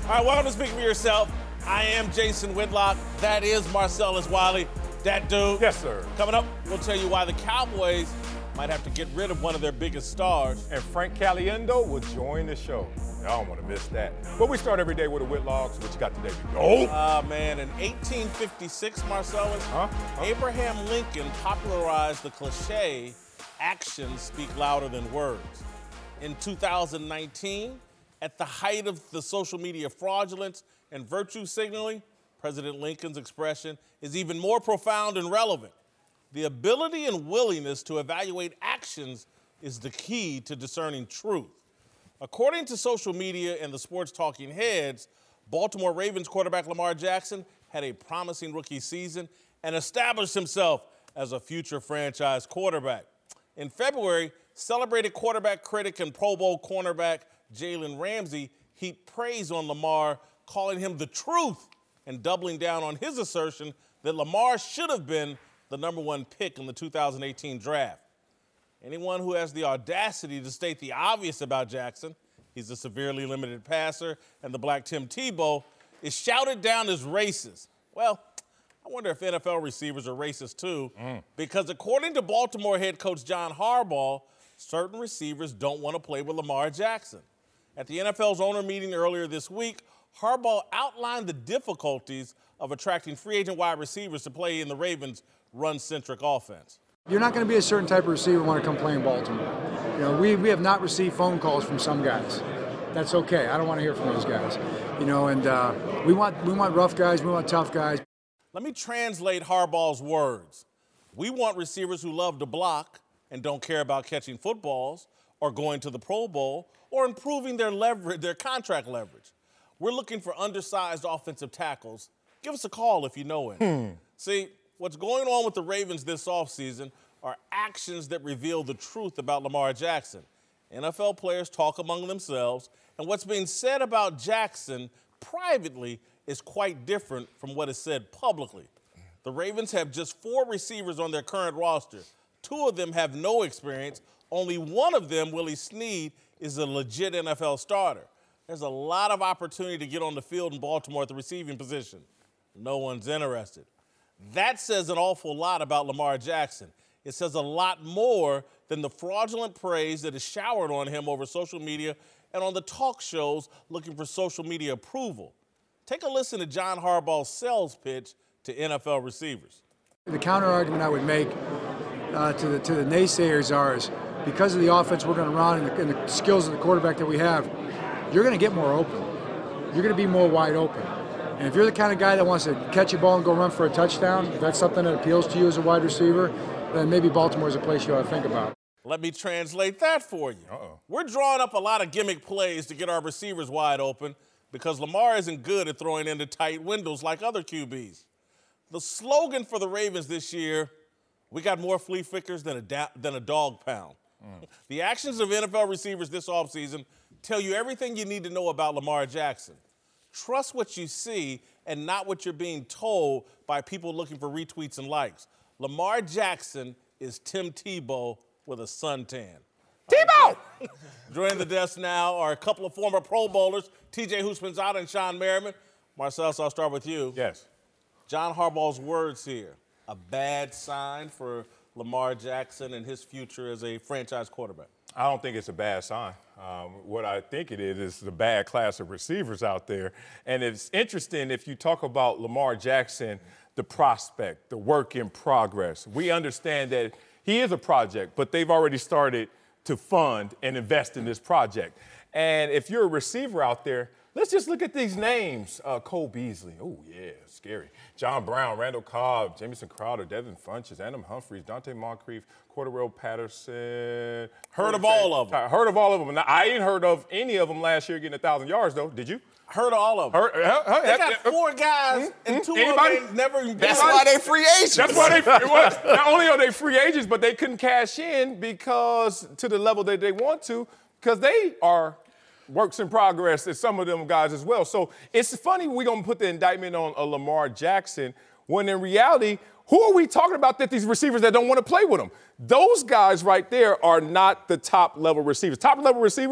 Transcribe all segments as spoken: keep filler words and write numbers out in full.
All right, welcome to Speak For Yourself. I am Jason Whitlock. That is Marcellus Wiley. That dude. Yes, sir. Coming up, we'll tell you why the Cowboys might have to get rid of one of their biggest stars. And Frank Caliendo will join the show. Y'all don't want to miss that. But we start every day with a Whitlock. So what you got today? Oh, uh, man, in eighteen fifty-six, Marcellus, huh? Huh? Abraham Lincoln popularized the cliche, actions speak louder than words. In two thousand nineteen, at the height of the social media fraudulence and virtue signaling, President Lincoln's expression is even more profound and relevant. The ability and willingness to evaluate actions is the key to discerning truth. According to social media and the sports talking heads, Baltimore Ravens quarterback Lamar Jackson had a promising rookie season and established himself as a future franchise quarterback. In February, celebrated quarterback critic and Pro Bowl cornerback Jalen Ramsey heaped praise on Lamar, calling him the truth and doubling down on his assertion that Lamar should have been the number one pick in the two thousand eighteen draft. Anyone who has the audacity to state the obvious about Jackson, he's a severely limited passer, and the black Tim Tebow, is shouted down as racist. Well, I wonder if N F L receivers are racist too, mm. because according to Baltimore head coach John Harbaugh, certain receivers don't want to play with Lamar Jackson. At the N F L's owner meeting earlier this week, Harbaugh outlined the difficulties of attracting free agent wide receivers to play in the Ravens' run-centric offense. You're not going to be a certain type of receiver who want to come play in Baltimore. You know, we, we have not received phone calls from some guys. That's okay. I don't want to hear from those guys. You know, and uh, we want we want rough guys. We want tough guys. Let me translate Harbaugh's words. We want receivers who love to block and don't care about catching footballs or going to the Pro Bowl or improving their leverage, their contract leverage. We're looking for undersized offensive tackles. Give us a call if you know him. Hmm. See, what's going on with the Ravens this offseason are actions that reveal the truth about Lamar Jackson. N F L players talk among themselves, and what's being said about Jackson privately is quite different from what is said publicly. The Ravens have just four receivers on their current roster. Two of them have no experience. Only one of them, Willie Snead, is a legit N F L starter. There's a lot of opportunity to get on the field in Baltimore at the receiving position. No one's interested. That says an awful lot about Lamar Jackson. It says a lot more than the fraudulent praise that is showered on him over social media and on the talk shows looking for social media approval. Take a listen to John Harbaugh's sales pitch to N F L receivers. The counter argument I would make uh, to the to the naysayers are is because of the offense we're going to run and the, and the skills of the quarterback that we have, you're going to get more open. You're going to be more wide open. And if you're the kind of guy that wants to catch a ball and go run for a touchdown, if that's something that appeals to you as a wide receiver, then maybe Baltimore is a place you ought to think about. Let me translate that for you. Uh-oh. We're drawing up a lot of gimmick plays to get our receivers wide open because Lamar isn't good at throwing into tight windows like other Q Bs. The slogan for the Ravens this year, we got more flea flickers than a, da- than a dog pound. Mm. The actions of N F L receivers this offseason tell you everything you need to know about Lamar Jackson. Trust what you see and not what you're being told by people looking for retweets and likes. Lamar Jackson is Tim Tebow with a suntan. Tebow! Right, joining the desk now are a couple of former Pro Bowlers, T J Houshmandzadeh and Sean Merriman. Marcellus, I'll start with you. Yes. John Harbaugh's words here, a bad sign for Lamar Jackson and his future as a franchise quarterback. I don't think it's a bad sign. Um, what I think it is is the bad class of receivers out there. And it's interesting if you talk about Lamar Jackson, the prospect, the work in progress. We understand that he is a project, but they've already started to fund and invest in this project. And if you're a receiver out there, let's just look at these names. Uh, Cole Beasley. Oh, yeah, scary. John Brown, Randall Cobb, Jamison Crowder, Devin Funchess, Adam Humphries, Dante Moncrief, Cordarrelle Patterson. Heard of all of them. Heard of all of them. Now, I ain't heard of any of them last year getting one thousand yards, though. Did you? Heard of all of them. Heard, uh, uh, they got four guys, mm-hmm. and two Anybody? of them never even That's why they free agents. That's why they well, not only are they free agents, but they couldn't cash in because to the level that they want to, because they are works in progress as some of them guys as well. So it's funny we're going to put the indictment on a Lamar Jackson when in reality, who are we talking about that these receivers that don't want to play with them? Those guys right there are not the top level receivers. Top level receivers,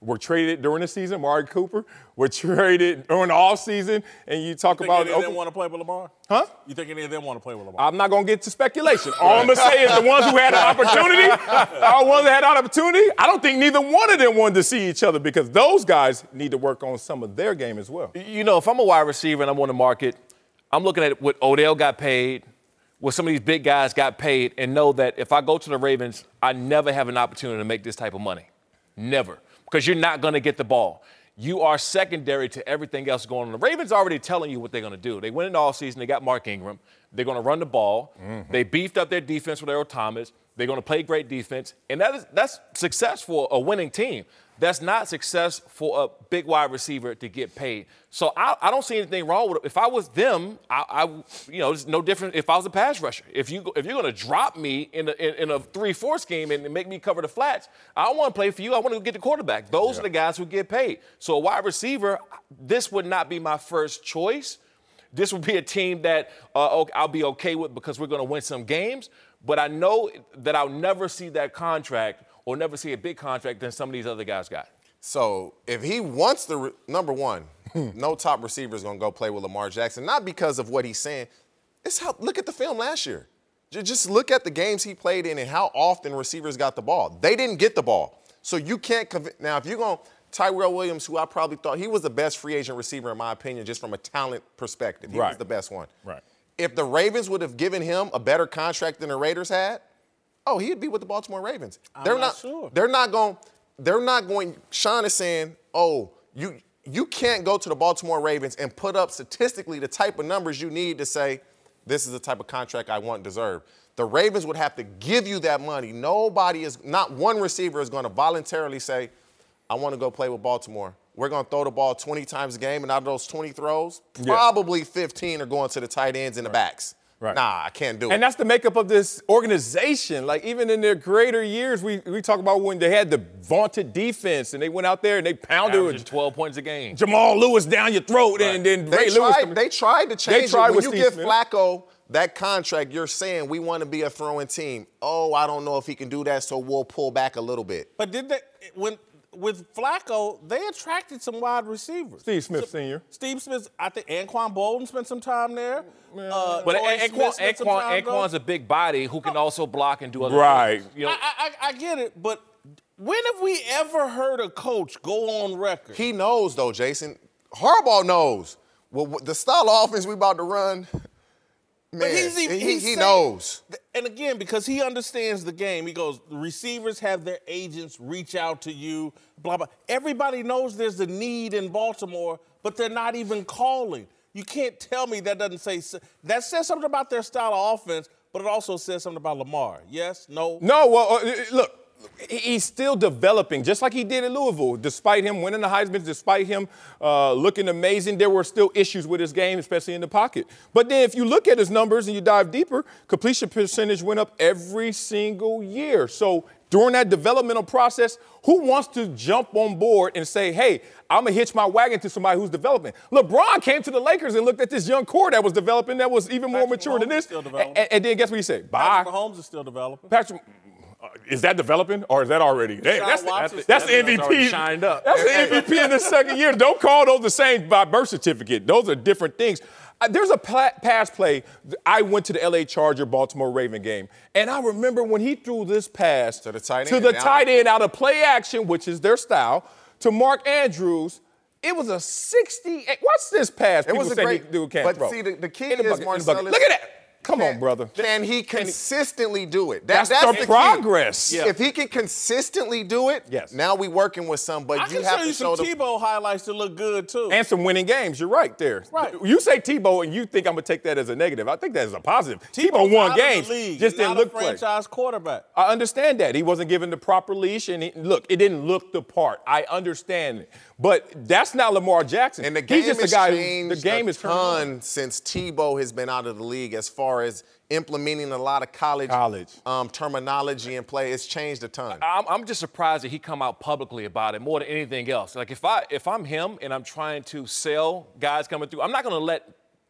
were traded during the season. Amari Cooper were traded during the offseason. And you talk you think about any of them want to play with Lamar? Huh? You think any of them want to play with Lamar? I'm not going to get to speculation. All I'm going to say is the ones who had an opportunity, all the ones that had an opportunity, I don't think neither one of them wanted to see each other because those guys need to work on some of their game as well. You know, if I'm a wide receiver and I'm on the market, I'm looking at what Odell got paid, what some of these big guys got paid, and know that if I go to the Ravens, I never have an opportunity to make this type of money. Never. Because you're not going to get the ball. You are secondary to everything else going on. The Ravens are already telling you what they're going to do. They went in the offseason. They got Mark Ingram. They're going to run the ball. Mm-hmm. They beefed up their defense with Earl Thomas. They're going to play great defense. And that is, that's success for a winning team. That's not success for a big wide receiver to get paid. So I, I don't see anything wrong with it. If I was them, I, I you know, it's no different if I was a pass rusher. If, you, if you're going to drop me in a, in, in a three four scheme and make me cover the flats, I don't want to play for you. I want to get the quarterback. Those yeah. are the guys who get paid. So a wide receiver, this would not be my first choice. This would be a team that uh, I'll be okay with because we're going to win some games. But I know that I'll never see that contract or never see a big contract than some of these other guys got. So if he wants the re- number one, no top receiver is going to go play with Lamar Jackson, not because of what he's saying. It's how look at the film last year. Just look at the games he played in and how often receivers got the ball. They didn't get the ball. So you can't conv- – now, if you're going – Tyrell Williams, who I probably thought – he was the best free agent receiver in my opinion just from a talent perspective. He right. was the best one. Right. If the Ravens would have given him a better contract than the Raiders had, oh, he'd be with the Baltimore Ravens. I'm they're not, not sure. They're not going – they're not going – Sean is saying, oh, you you can't go to the Baltimore Ravens and put up statistically the type of numbers you need to say this is the type of contract I want and deserve. The Ravens would have to give you that money. Nobody is – not one receiver is going to voluntarily say, I want to go play with Baltimore. We're going to throw the ball twenty times a game, and out of those twenty throws, probably yeah. fifteen are going to the tight ends and the backs. Right. Nah, I can't do and it. And that's the makeup of this organization. Like, even in their greater years, we, we talk about when they had the vaunted defense and they went out there and they pounded with twelve points a game. Jamal Lewis down your throat, right. and then they Ray tried, Lewis. They tried to change tried it. When you Steve give Smith. Flacco that contract, you're saying we want to be a throwing team. Oh, I don't know if he can do that, so we'll pull back a little bit. But did they – when – with Flacco, they attracted some wide receivers. Steve Smith so, Senior Steve Smith, I think Anquan Bolden spent some time there. Uh, but Torrey Anquan, Smith spent some Anquan, time Anquan's there. a big body who can also block and do other right. things. You know? I, I, I get it, but when have we ever heard a coach go on record? He knows, though, Jason. Harbaugh knows. Well, the style of offense we about to run, man, but he's, he, he, he's he saying, knows. And again, because he understands the game, he goes, the receivers have their agents reach out to you, blah, blah. Everybody knows there's a need in Baltimore, but they're not even calling. You can't tell me that doesn't say – that says something about their style of offense, but it also says something about Lamar. Yes? No? No, well, uh, look. He's still developing, just like he did at Louisville. Despite him winning the Heisman, despite him uh, looking amazing, there were still issues with his game, especially in the pocket. But then if you look at his numbers and you dive deeper, completion percentage went up every single year. So during that developmental process, who wants to jump on board and say, hey, I'm going to hitch my wagon to somebody who's developing? LeBron came to the Lakers and looked at this young core that was developing that was even more Patrick mature Mahomes than this. Still developing. And, and then guess what he said? Bye. Patrick Mahomes is still developing. Patrick Uh, is that developing or is that already? Hey, that's, the, that's, the, that's the M V P. Shined up. That's the M V P in the second year. Don't call those the same by birth certificate. Those are different things. Uh, there's a pla- pass play. I went to the L A Charger Baltimore Raven game, and I remember when he threw this pass to the tight to end, the now. tight end out of play action, which is their style, to Mark Andrews. It was a sixty. What's this pass? It was a great. Dude can't but throw. see, the, the key In the is bucket, in the Marcellus. bucket. Look at that. Come Can, on, brother. Can he consistently do it? That, That's, that's the, the progress. Yeah. If he can consistently do it, yes. Now we working with some, but I you can have show you to show some the Tebow highlights to look good, too. And some winning games. You're right there. Right. You say Tebow, and you think I'm going to take that as a negative. I think that is a positive. Tebow's Tebow won out games, of the league. just He's didn't not look a play. franchise quarterback. I understand that. He wasn't given the proper leash, and he, look, it didn't look the part. I understand it. But that's not Lamar Jackson. And the game He's just has a guy changed who, the game a is turned on. ton since Tebow has been out of the league as far as implementing a lot of college, college. Um, terminology and play. It's changed a ton. I'm, I'm just surprised that he come out publicly about it more than anything else. Like if I if I'm him and I'm trying to sell guys coming through, I'm not going to let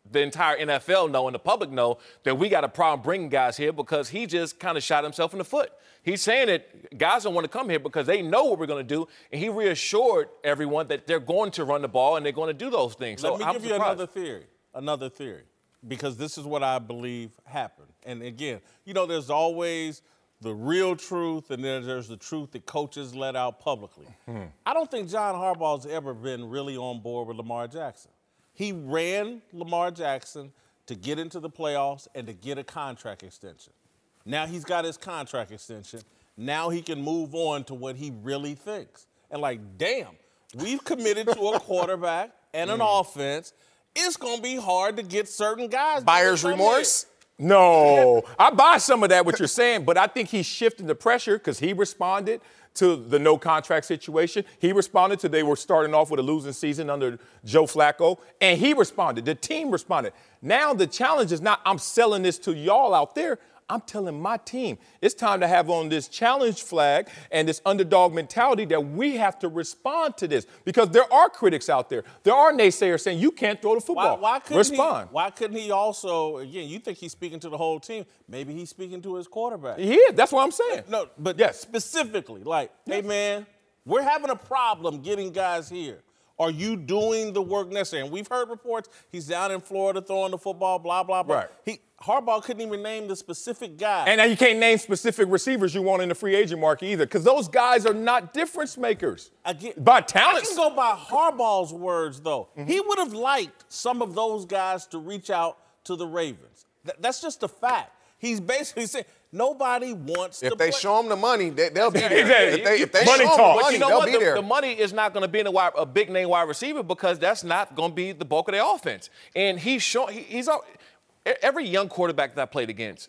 the entire N F L know and the public know that we got a problem bringing guys here because he just kind of shot himself in the foot. He's saying that guys don't want to come here because they know what we're going to do, and he reassured everyone that they're going to run the ball and they're going to do those things. Let so me I'm give surprised. you another theory, another theory, because this is what I believe happened. And again, you know, there's always the real truth, and then there's the truth that coaches let out publicly. Hmm. I don't think John Harbaugh's ever been really on board with Lamar Jackson. He ran Lamar Jackson to get into the playoffs and to get a contract extension. Now he's got his contract extension. Now he can move on to what he really thinks. And like, damn, we've committed to a quarterback and an mm. offense. It's going to be hard to get certain guys. Buyer's remorse? No, I buy some of that, what you're saying, but I think he's shifting the pressure because he responded to the no contract situation. He responded to they were starting off with a losing season under Joe Flacco, and he responded. The team responded. Now the challenge is not I'm selling this to y'all out there. I'm telling my team it's time to have on this challenge flag and this underdog mentality that we have to respond to this because there are critics out there. There are naysayers saying you can't throw the football. Why, why couldn't respond. He, why couldn't he also, again, you think he's speaking to the whole team. Maybe he's speaking to his quarterback. Yeah, that's what I'm saying. No, but yes. specifically, like, yes. hey, man, we're having a problem getting guys here. Are you doing the work necessary? And we've heard reports he's down in Florida throwing the football, blah, blah, blah. Right. He, Harbaugh couldn't even name the specific guy. And now you can't name specific receivers you want in the free agent market either because those guys are not difference makers. Again, by talent. I can go by Harbaugh's words, though. Mm-hmm. He would have liked some of those guys to reach out to the Ravens. Th- that's just a fact. He's basically saying nobody wants if to If they play. show them the money, they, they'll be there. Exactly. If they, if they money show them talk. the money, you know they'll what? be The, there. the money is not going to be in a, wide, a big name wide receiver because that's not going to be the bulk of their offense. And he's show, he, he's every young quarterback that I played against,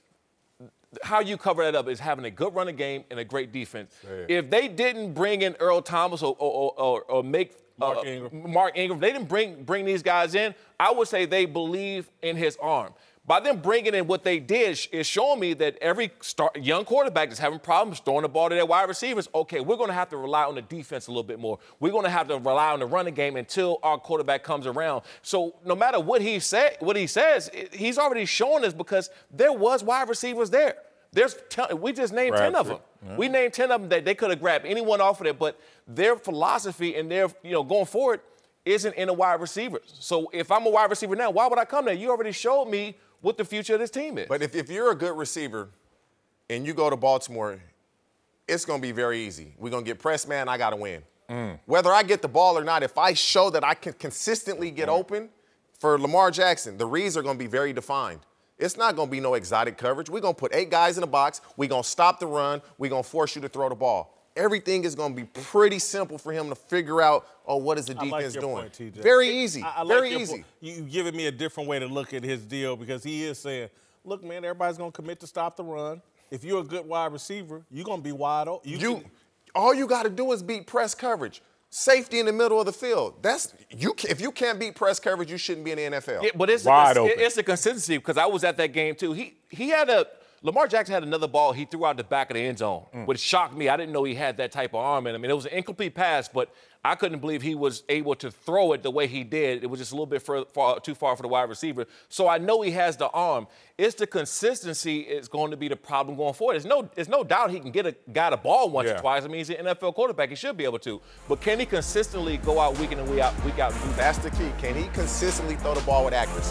how you cover that up is having a good running game and a great defense. Yeah. If they didn't bring in Earl Thomas or, or, or, or make Mark, uh, Ingram. Mark Ingram, they didn't bring bring these guys in, I would say they believe in his arm. By them bringing in what they did is showing me that every start, young quarterback that's having problems throwing the ball to their wide receivers, okay, we're going to have to rely on the defense a little bit more. We're going to have to rely on the running game until our quarterback comes around. So no matter what he said, what he says, he's already shown us because there was wide receivers there. There's ten, we just named ten of them. Yeah. We named ten of them that they could have grabbed anyone off of it, but their philosophy and their, you know, going forward isn't in the wide receivers. So if I'm a wide receiver now, why would I come there? You already showed me what the future of this team is. But if, if you're a good receiver and you go to Baltimore, it's going to be very easy. We're going to get press man, I got to win. Mm. Whether I get the ball or not, if I show that I can consistently get mm. open, for Lamar Jackson, the reads are going to be very defined. It's not going to be no exotic coverage. We're going to put eight guys in the box. We're going to stop the run. We're going to force you to throw the ball. Everything is going to be pretty simple for him to figure out, oh, what is the defense I like your doing? Point, T J. Very easy. I, I like Very your easy. Point. You giving me a different way to look at his deal because he is saying, look, man, everybody's going to commit to stop the run. If you're a good wide receiver, you're going to be wide open. You, you can, all you got to do is beat press coverage. Safety in the middle of the field. That's you. If you can't beat press coverage, you shouldn't be in the N F L. Yeah, but it's wide a, open. It's a consistency because I was at that game too. He he had a Lamar Jackson had another ball he threw out the back of the end zone, mm. which shocked me. I didn't know he had that type of arm in him. I mean, it was an incomplete pass, but I couldn't believe he was able to throw it the way he did. It was just a little bit far, far, too far for the wide receiver. So I know he has the arm. It's the consistency is going to be the problem going forward. There's no, there's no doubt he can get a guy the ball once yeah. or twice. I mean, he's an N F L quarterback. He should be able to. But can he consistently go out week in and week out, week out and do that? That's the key. Can he consistently throw the ball with accuracy?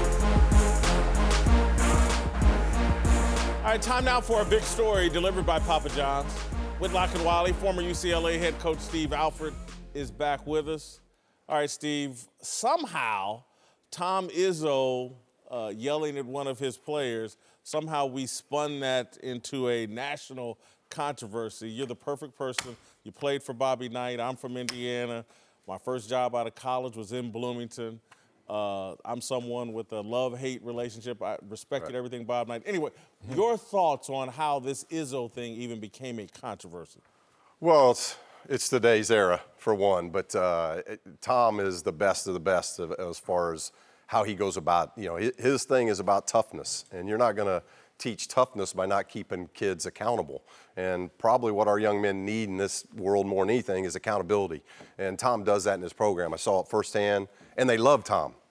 All right, time now for a big story delivered by Papa John's. Whitlock and Wiley, former U C L A head coach Steve Alford is back with us. All right, Steve, somehow Tom Izzo uh, yelling at one of his players, somehow we spun that into a national controversy. You're the perfect person. You played for Bobby Knight. I'm from Indiana. My first job out of college was in Bloomington. Uh, I'm someone with a love-hate relationship. I respected right. everything Bob Knight. Anyway, your thoughts on how this Izzo thing even became a controversy? Well, it's, it's today's era, for one. But uh, it, Tom is the best of the best of, as far as how he goes about, you know, his, his thing is about toughness. And you're not going to teach toughness by not keeping kids accountable. And probably what our young men need in this world more than anything is accountability. And Tom does that in his program. I saw it firsthand. And they love Tom.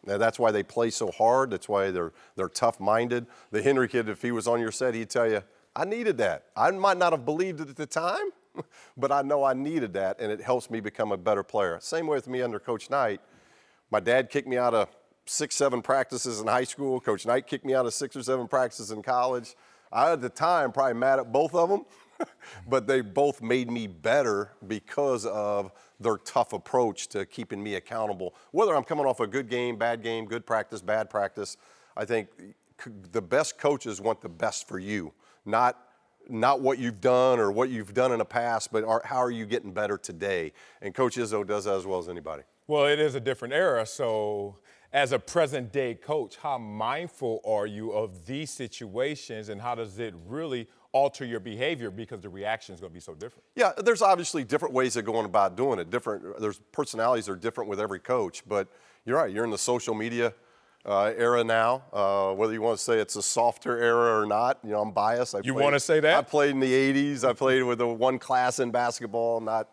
And that's why they play so hard. That's why they're they're tough-minded. The Henry kid, if he was on your set, he'd tell you, I needed that. I might not have believed it at the time, but I know I needed that, and it helps me become a better player. Same way with me under Coach Knight. My dad kicked me out of six, seven practices in high school. Coach Knight kicked me out of six or seven practices in college. I, at the time, probably mad at both of them, but they both made me better because of their tough approach to keeping me accountable. Whether I'm coming off a good game, bad game, good practice, bad practice, I think the best coaches want the best for you, not not what you've done or what you've done in the past, but are, how are you getting better today? And Coach Izzo does that as well as anybody. Well, it is a different era, so as a present-day coach, how mindful are you of these situations, and how does it really alter your behavior because the reaction is going to be so different? Yeah, there's obviously different ways of going about doing it. Different, there's personalities are different with every coach, but you're right. You're in the social media uh, era now. Uh, whether you want to say it's a softer era or not, you know, I'm biased. I You played, want to say that? I played in the eighties. I played with the one class in basketball, not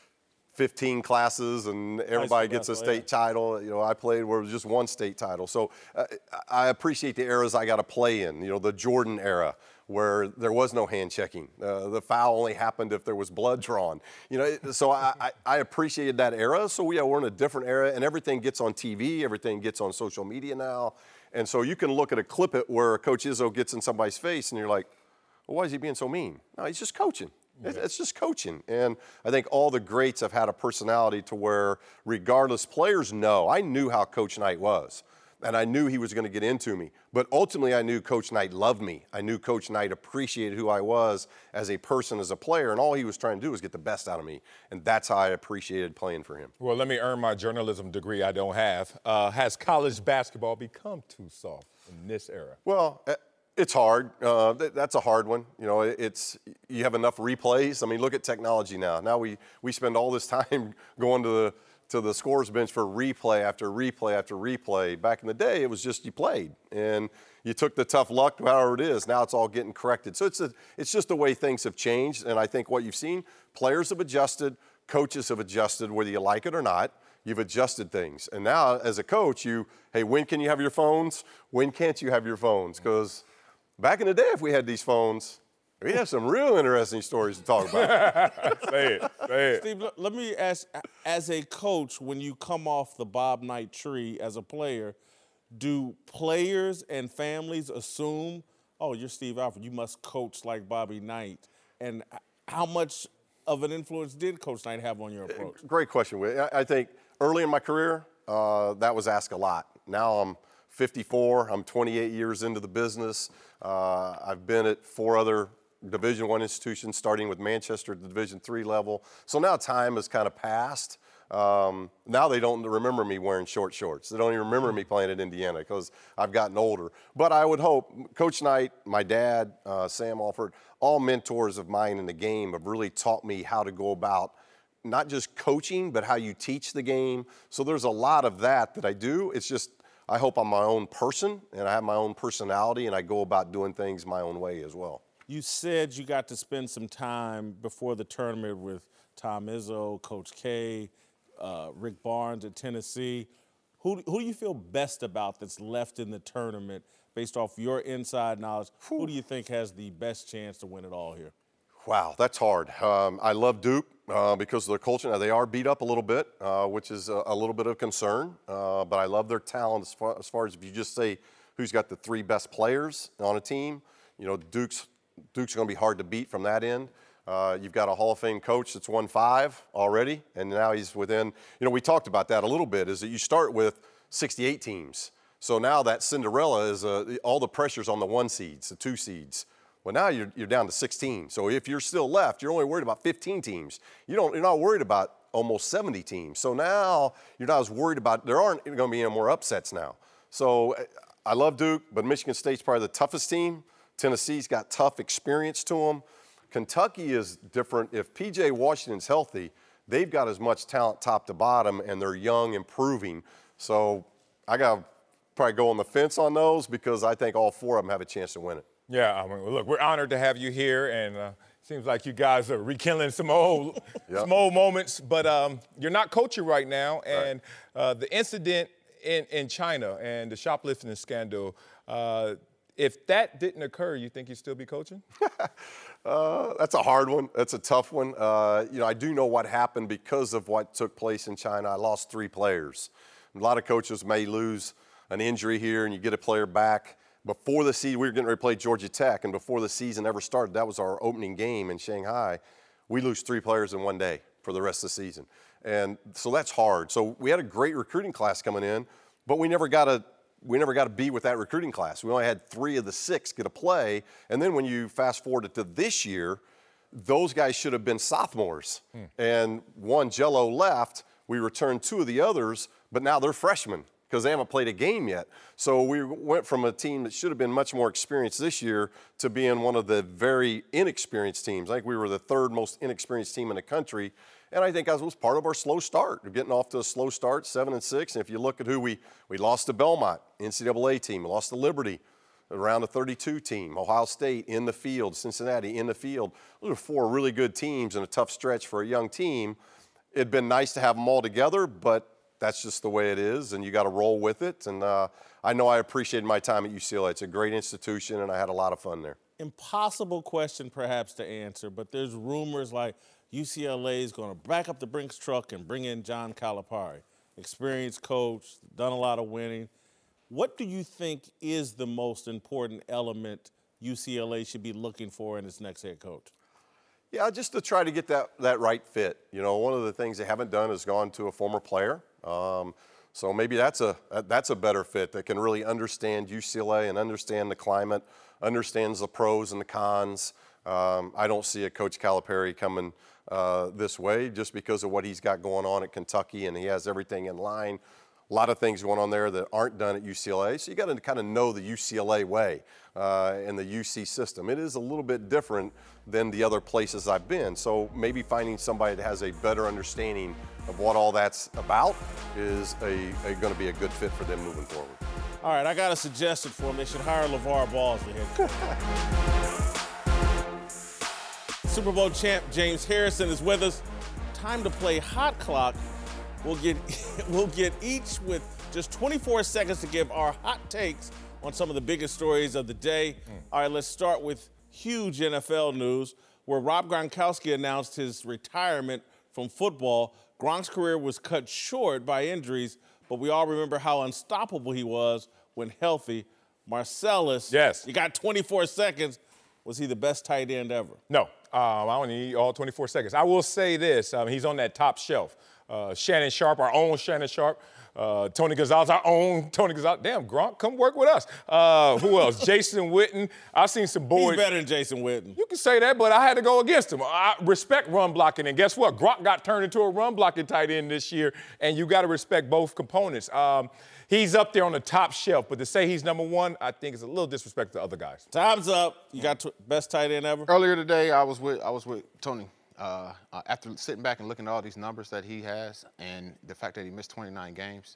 fifteen classes, and everybody gets a state title. You know, I played where it was just one state title. So uh, I appreciate the eras I got to play in. You know, the Jordan era, where there was no hand checking. Uh, the foul only happened if there was blood drawn. You know, so I, I, I appreciated that era. So yeah, we're in a different era, and everything gets on T V, everything gets on social media now. And so you can look at a clip it where Coach Izzo gets in somebody's face, and you're like, well, why is he being so mean? No, he's just coaching. Yeah. It's just coaching. And I think all the greats have had a personality to where, regardless, players know. I knew how Coach Knight was, and I knew he was going to get into me. But ultimately, I knew Coach Knight loved me. I knew Coach Knight appreciated who I was as a person, as a player, and all he was trying to do was get the best out of me. And that's how I appreciated playing for him. Well, let me earn my journalism degree I don't have. Uh, has college basketball become too soft in this era? Well, it's hard. Uh, that's a hard one. You know, it's you have enough replays. I mean, look at technology now. Now we, we spend all this time going to the to the scores bench for replay after replay after replay. Back in the day, it was just you played and you took the tough luck, however it is. Now it's all getting corrected. So it's a, it's just the way things have changed. And I think what you've seen, players have adjusted, coaches have adjusted, whether you like it or not. You've adjusted things. And now as a coach, you, hey, when can you have your phones? When can't you have your phones? Because back in the day, if we had these phones, we have some real interesting stories to talk about. Say it, say it. Steve, let me ask, as a coach, when you come off the Bob Knight tree as a player, do players and families assume, oh, you're Steve Alford, you must coach like Bobby Knight? And how much of an influence did Coach Knight have on your approach? Great question. I think early in my career, uh, that was asked a lot. Now I'm fifty-four. I'm twenty-eight years into the business. Uh, I've been at four other Division One institutions, starting with Manchester at the Division Three level. So now time has kind of passed. Um, now they don't remember me wearing short shorts. They don't even remember me playing at Indiana because I've gotten older. But I would hope Coach Knight, my dad, uh, Sam Alford, all mentors of mine in the game have really taught me how to go about not just coaching, but how you teach the game. So there's a lot of that that I do. It's just I hope I'm my own person and I have my own personality and I go about doing things my own way as well. You said you got to spend some time before the tournament with Tom Izzo, Coach K, uh, Rick Barnes at Tennessee. Who, who do you feel best about that's left in the tournament based off your inside knowledge? Who do you think has the best chance to win it all here? Wow, that's hard. Um, I love Duke uh, because of their culture. Now, they are beat up a little bit, uh, which is a, a little bit of concern, uh, but I love their talent as far, as far as if you just say who's got the three best players on a team. You know, Duke's Duke's going to be hard to beat from that end. Uh, you've got a Hall of Fame coach that's won five already, and now he's within, you know, we talked about that a little bit, is that you start with sixty-eight teams. So now that Cinderella is uh, all the pressure's on the one seeds, the two seeds. Well, now you're, you're down to sixteen. So if you're still left, you're only worried about fifteen teams. You don't, you're not worried about almost seventy teams. So now you're not as worried about, there aren't going to be any more upsets now. So I love Duke, but Michigan State's probably the toughest team. Tennessee's got tough experience to them. Kentucky is different. If P J Washington's healthy, they've got as much talent top to bottom, and they're young, improving. So I got to probably go on the fence on those because I think all four of them have a chance to win it. Yeah, I mean, look, we're honored to have you here, and uh, seems like you guys are rekindling some old, yep. some old moments. But um, you're not coaching right now, and right. Uh, the incident in, in China and the shoplifting scandal, uh, if that didn't occur, you think you'd still be coaching? uh, that's a hard one. That's a tough one. Uh, you know, I do know what happened because of what took place in China. I lost three players. A lot of coaches may lose an injury here and you get a player back. Before the season, we were getting ready to play Georgia Tech, and before the season ever started, that was our opening game in Shanghai. We lose three players in one day for the rest of the season. And so that's hard. So we had a great recruiting class coming in, but we never got a we never got to be with that recruiting class. We only had three of the six get a play. And then when you fast forward it to this year, those guys should have been sophomores. Hmm. And one, Jello, left. We returned two of the others, but now they're freshmen because they haven't played a game yet. So we went from a team that should have been much more experienced this year to being one of the very inexperienced teams. I think we were the third most inexperienced team in the country. And I think that was part of our slow start. We're getting off to a slow start, seven and six. And if you look at who we, we lost to Belmont, N C double A team, we lost to Liberty, around the thirty-two team, Ohio State in the field, Cincinnati in the field. Those are four really good teams and a tough stretch for a young team. It'd been nice to have them all together, but that's just the way it is, and you got to roll with it. And uh, I know I appreciated my time at U C L A. It's a great institution, and I had a lot of fun there. Impossible question, perhaps, to answer, but there's rumors like U C L A is going to back up the Brinks truck and bring in John Calipari, experienced coach, done a lot of winning. What do you think is the most important element U C L A should be looking for in its next head coach? Yeah, just to try to get that, that right fit. You know, one of the things they haven't done is gone to a former player. Um, so maybe that's a that's a better fit that can really understand U C L A and understand the climate, understands the pros and the cons. Um, I don't see a Coach Calipari coming uh, this way just because of what he's got going on at Kentucky, and he has everything in line. A lot of things going on there that aren't done at U C L A. So you got to kind of know the U C L A way uh, and the U C system. It is a little bit different than the other places I've been. So maybe finding somebody that has a better understanding of what all that's about is a, a going to be a good fit for them moving forward. All right, I got a suggestion for them. They should hire LeVar Ball as the head coach. Super Bowl champ James Harrison is with us. Time to play Hot Clock. We'll get, we'll get each with just twenty-four seconds to give our hot takes on some of the biggest stories of the day. Mm. All right, let's start with huge N F L news where Rob Gronkowski announced his retirement from football. Gronk's career was cut short by injuries, but we all remember how unstoppable he was when healthy. Marcellus, yes, you got twenty-four seconds. Was he the best tight end ever? No, um, I only need all twenty-four seconds. I will say this, um, he's on that top shelf. Uh, Shannon Sharp, our own Shannon Sharp. Uh, Tony Gonzalez, our own Tony Gonzalez. Damn, Gronk, come work with us. Uh, who else? Jason Witten. I've seen some boys. He's better than Jason Witten. You can say that, but I had to go against him. I respect run blocking, and guess what? Gronk got turned into a run blocking tight end this year, and you got to respect both components. Um, he's up there on the top shelf, but to say he's number one, I think is a little disrespect to other guys. Time's up. You got t- best tight end ever? Earlier today, I was with I was with Tony. Uh, uh, after sitting back and looking at all these numbers that he has and the fact that he missed twenty-nine games,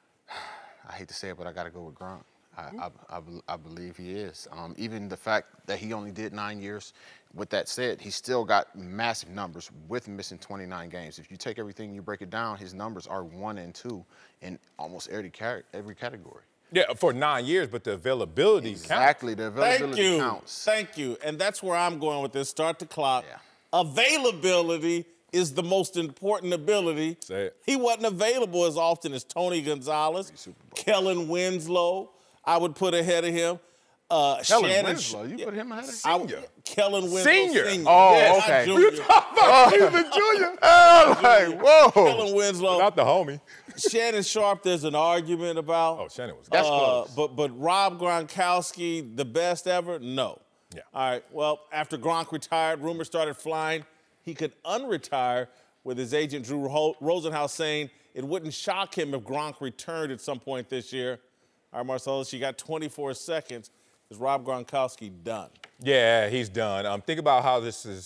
I hate to say it, but I got to go with Gronk. I, I, I, I believe he is. Um, even the fact that he only did nine years, with that said, he still got massive numbers with missing twenty-nine games. If you take everything, you break it down, his numbers are one and two in almost every, every category. Yeah, for nine years, but the availability exactly, counts. Exactly, the availability Thank you. counts. Thank you. And that's where I'm going with this. Start the clock. Yeah. Availability is the most important ability. Say it. He wasn't available as often as Tony Gonzalez, Kellen Winslow, I would put ahead of him. Uh, Kellen Shannon, Winslow, you put him ahead of him? Senior. Kellen Winslow, Senior. senior. Oh, yeah, okay. Who you talking about? He's the junior. Oh, like, whoa. Kellen Winslow. Not the homie. Shannon Sharp, there's an argument about. Oh, Shannon was. That's uh, close. But, but Rob Gronkowski, the best ever? No. Yeah. All right, well, after Gronk retired, rumors started flying. He could unretire, with his agent Drew Rosenhaus saying it wouldn't shock him if Gronk returned at some point this year. All right, Marcellus, you got twenty-four seconds. Is Rob Gronkowski done? Yeah, he's done. Um, think about how this is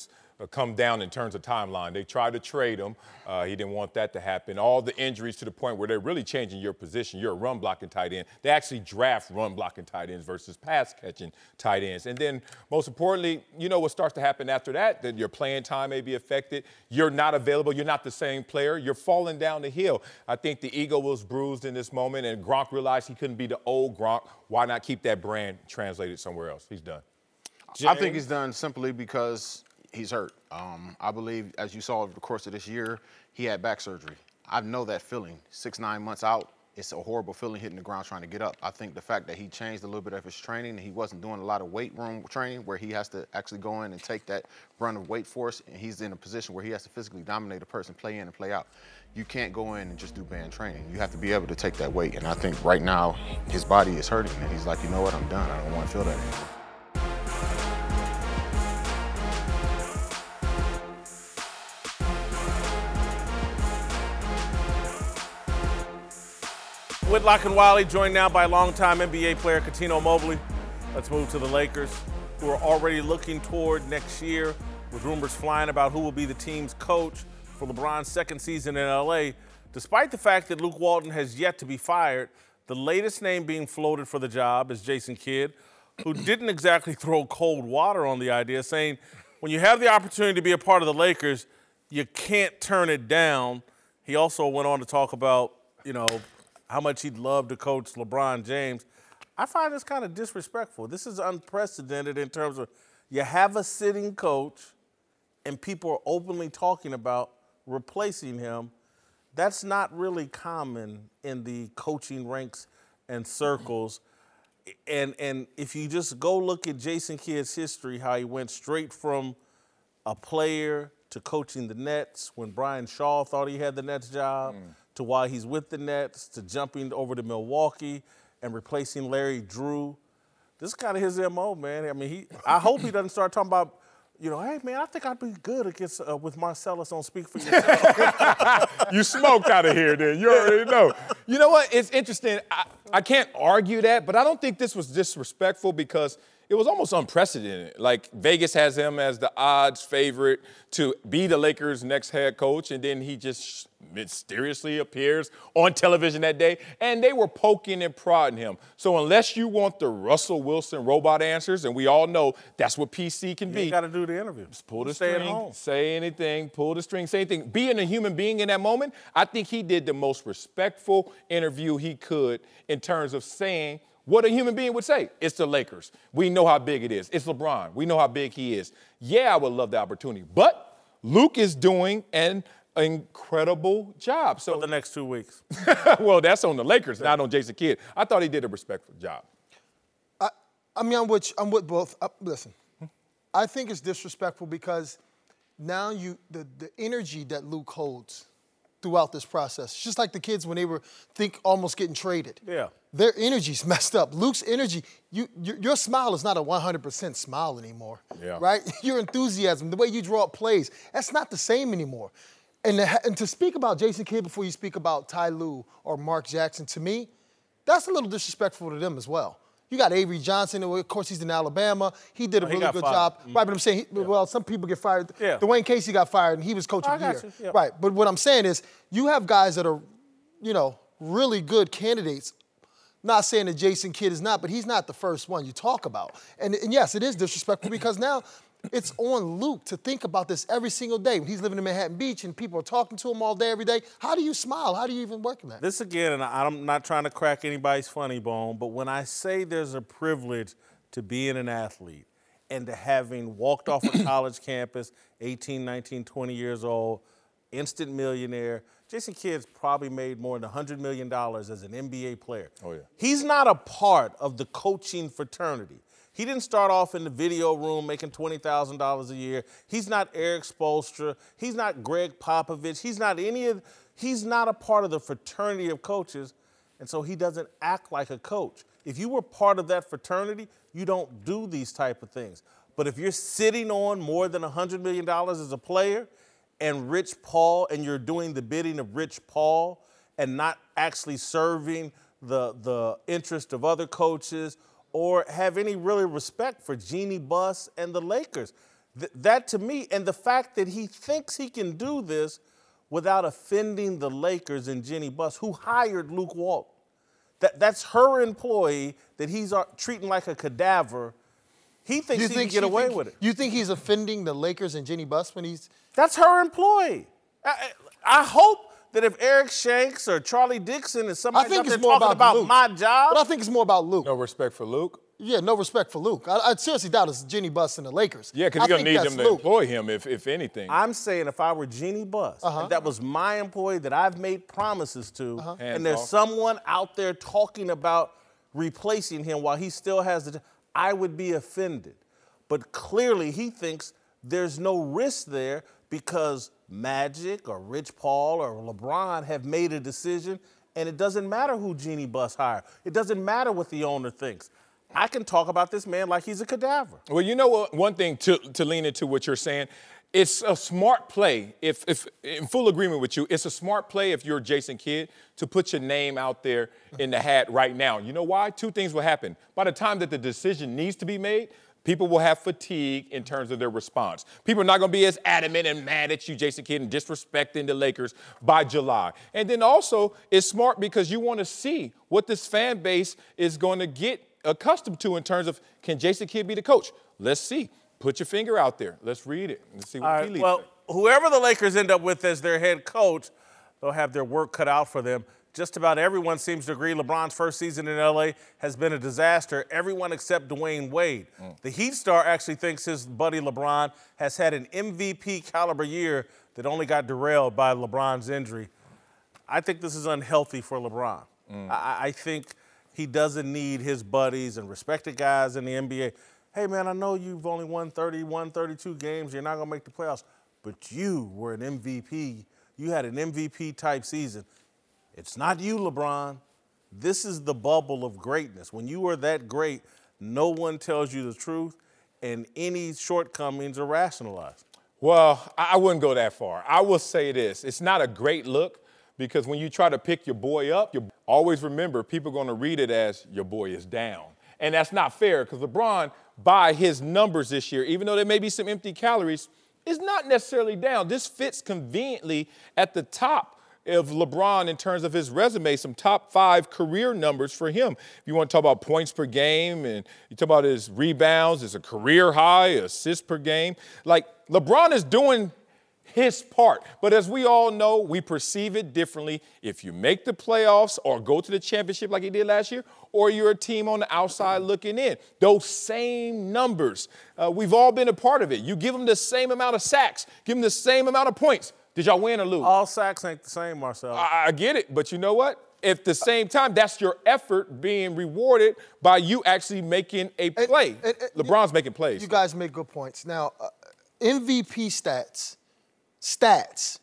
uh, come down in terms of timeline. They tried to trade him. Uh, he didn't want that to happen. All the injuries to the point where they're really changing your position. You're a run blocking tight end. They actually draft run blocking tight ends versus pass catching tight ends. And then most importantly, you know what starts to happen after that? That your playing time may be affected. You're not available. You're not the same player. You're falling down the hill. I think the ego was bruised in this moment, and Gronk realized he couldn't be the old Gronk. Why not keep that brand translated somewhere else? He's done. James? I think he's done simply because he's hurt. Um, I believe, as you saw over the course of this year, he had back surgery. I know that feeling. Six, nine months out, it's a horrible feeling hitting the ground trying to get up. I think the fact that he changed a little bit of his training, and he wasn't doing a lot of weight room training where he has to actually go in and take that run of weight force, and he's in a position where he has to physically dominate a person, play in and play out. You can't go in and just do band training. You have to be able to take that weight, and I think right now his body is hurting, and he's like, you know what, I'm done. I don't want to feel that anymore. Whitlock and Wiley, joined now by longtime N B A player Cuttino Mobley. Let's move to the Lakers, who are already looking toward next year with rumors flying about who will be the team's coach for LeBron's second season in L A. Despite the fact that Luke Walton has yet to be fired, the latest name being floated for the job is Jason Kidd, who didn't exactly throw cold water on the idea, saying when you have the opportunity to be a part of the Lakers, you can't turn it down. He also went on to talk about, you know, how much he'd love to coach LeBron James. I find this kind of disrespectful. This is unprecedented in terms of you have a sitting coach and people are openly talking about replacing him. That's not really common in the coaching ranks and circles. And, and if you just go look at Jason Kidd's history, how he went straight from a player to coaching the Nets when Brian Shaw thought he had the Nets job, mm. to while he's with the Nets, to jumping over to Milwaukee and replacing Larry Drew. This is kind of his M O, man. I mean, he. I hope he doesn't start talking about, you know, hey, man, I think I'd be good against uh, with Marcellus on Speak for Yourself. You smoked out of here then. You already know. You know what? It's interesting. I, I can't argue that, but I don't think this was disrespectful because it was almost unprecedented. Like, Vegas has him as the odds favorite to be the Lakers' next head coach, and then he just mysteriously appears on television that day, and they were poking and prodding him. So unless you want the Russell Wilson robot answers, and we all know that's what P C can be. You got to do the interview. Just pull the Stay string, at home. say anything, pull the string, say anything. Being a human being in that moment, I think he did the most respectful interview he could in terms of saying what a human being would say. It's the Lakers. We know how big it is. It's LeBron. We know how big he is. Yeah, I would love the opportunity. But Luke is doing an incredible job. So for the next two weeks. Well, that's on the Lakers, not on Jason Kidd. I thought he did a respectful job. I, I mean, I'm with, I'm with both. Uh, listen, I think it's disrespectful because now you the, the energy that Luke holds throughout this process, it's just like the kids when they were think almost getting traded. Yeah. Their energy's messed up. Luke's energy, you, your, your smile is not a one hundred percent smile anymore, yeah. right? Your enthusiasm, the way you draw up plays, that's not the same anymore. And, the, and to speak about Jason Kidd before you speak about Ty Lue or Mark Jackson, to me, that's a little disrespectful to them as well. You got Avery Johnson, of course, he's in Alabama. He did a oh, he really good fired. job. Mm-hmm. Right, but I'm saying, he, yeah. well, some people get fired. Yeah. Dwayne Casey got fired, and he was coach oh, of the year. Yeah. Right, but what I'm saying is you have guys that are, you know, really good candidates. Not saying that Jason Kidd is not, but he's not the first one you talk about. And, and yes, it is disrespectful because now it's on Luke to think about this every single day. When he's living in Manhattan Beach and people are talking to him all day, every day, how do you smile? How do you even work in that? This again, and I'm not trying to crack anybody's funny bone, but when I say there's a privilege to being an athlete and to having walked off a college campus, eighteen, nineteen, twenty years old, instant millionaire, Jason Kidd's probably made more than one hundred million dollars as an N B A player. Oh, yeah. He's not a part of the coaching fraternity. He didn't start off in the video room making twenty thousand dollars a year. He's not Eric Spoelstra. He's not Greg Popovich. He's not any of, he's not a part of the fraternity of coaches, and so he doesn't act like a coach. If you were part of that fraternity, you don't do these type of things. But if you're sitting on more than one hundred million dollars as a player and Rich Paul, and you're doing the bidding of Rich Paul and not actually serving the, the interest of other coaches or have any really respect for Jeannie Buss and the Lakers, Th- that to me, and the fact that he thinks he can do this without offending the Lakers and Jenny Buss, who hired Luke Walton. That, that's her employee that he's uh, treating like a cadaver. He thinks You he think can get she away think- with it. You think he's offending the Lakers and Jenny Buss when he's? That's her employee. I, I hope that if Eric Shanks or Charlie Dixon is I somebody think out there it's more talking about, about Luke. my job, But I think it's more about Luke. No respect for Luke? Yeah, no respect for Luke. I, I seriously doubt it's Jenny Buss and the Lakers. Yeah, because I you're going to think need that's them to Luke. employ him, if, if anything. I'm saying if I were Jeannie Buss, Uh-huh. and that was my employee that I've made promises to, Uh-huh. and Hands there's off. someone out there talking about replacing him while he still has the, I would be offended. But clearly he thinks there's no risk there because Magic or Rich Paul or LeBron have made a decision, and it doesn't matter who Jeannie Buss hired. It doesn't matter what the owner thinks. I can talk about this man like he's a cadaver. Well, you know what? One thing to, to lean into what you're saying, it's a smart play. If, if in full agreement with you, it's a smart play if you're Jason Kidd to put your name out there in the hat right now. You know why? Two things will happen. By the time that the decision needs to be made, people will have fatigue in terms of their response. People are not going to be as adamant and mad at you, Jason Kidd, and disrespecting the Lakers by July. And then also, it's smart because you want to see what this fan base is going to get accustomed to in terms of, can Jason Kidd be the coach? Let's see. Put your finger out there. Let's read it. Let's see what All tea right, leaves well, say. whoever the Lakers end up with as their head coach, they'll have their work cut out for them. Just about everyone seems to agree LeBron's first season in L A has been a disaster, everyone except Dwayne Wade. Mm. The Heat star actually thinks his buddy LeBron has had an M V P caliber year that only got derailed by LeBron's injury. I think this is unhealthy for LeBron. Mm. I, I think he doesn't need his buddies and respected guys in the N B A. Hey, man, I know you've only won thirty-one, thirty-two games. You're not going to make the playoffs. But you were an M V P. You had an M V P-type season. It's not you, LeBron. This is the bubble of greatness. When you are that great, no one tells you the truth, and any shortcomings are rationalized. Well, I I wouldn't go that far. I will say this. It's not a great look because when you try to pick your boy up, you always remember people are going to read it as your boy is down. And that's not fair because LeBron, by his numbers this year, even though there may be some empty calories, is not necessarily down. This fits conveniently at the top of LeBron in terms of his resume, some top five career numbers for him. If you want to talk about points per game and you talk about his rebounds, it's a career high, assists per game. Like, LeBron is doing his part. But as we all know, we perceive it differently if you make the playoffs or go to the championship like he did last year, or you're a team on the outside looking in. Those same numbers, uh, we've all been a part of it. You give them the same amount of sacks, give them the same amount of points. Did y'all win or lose? All sacks ain't the same, Marcel. I, I get it, but you know what? At the same time, that's your effort being rewarded by you actually making a play. and- and- LeBron's making plays. You guys make good points. Now, uh, M V P stats, stats,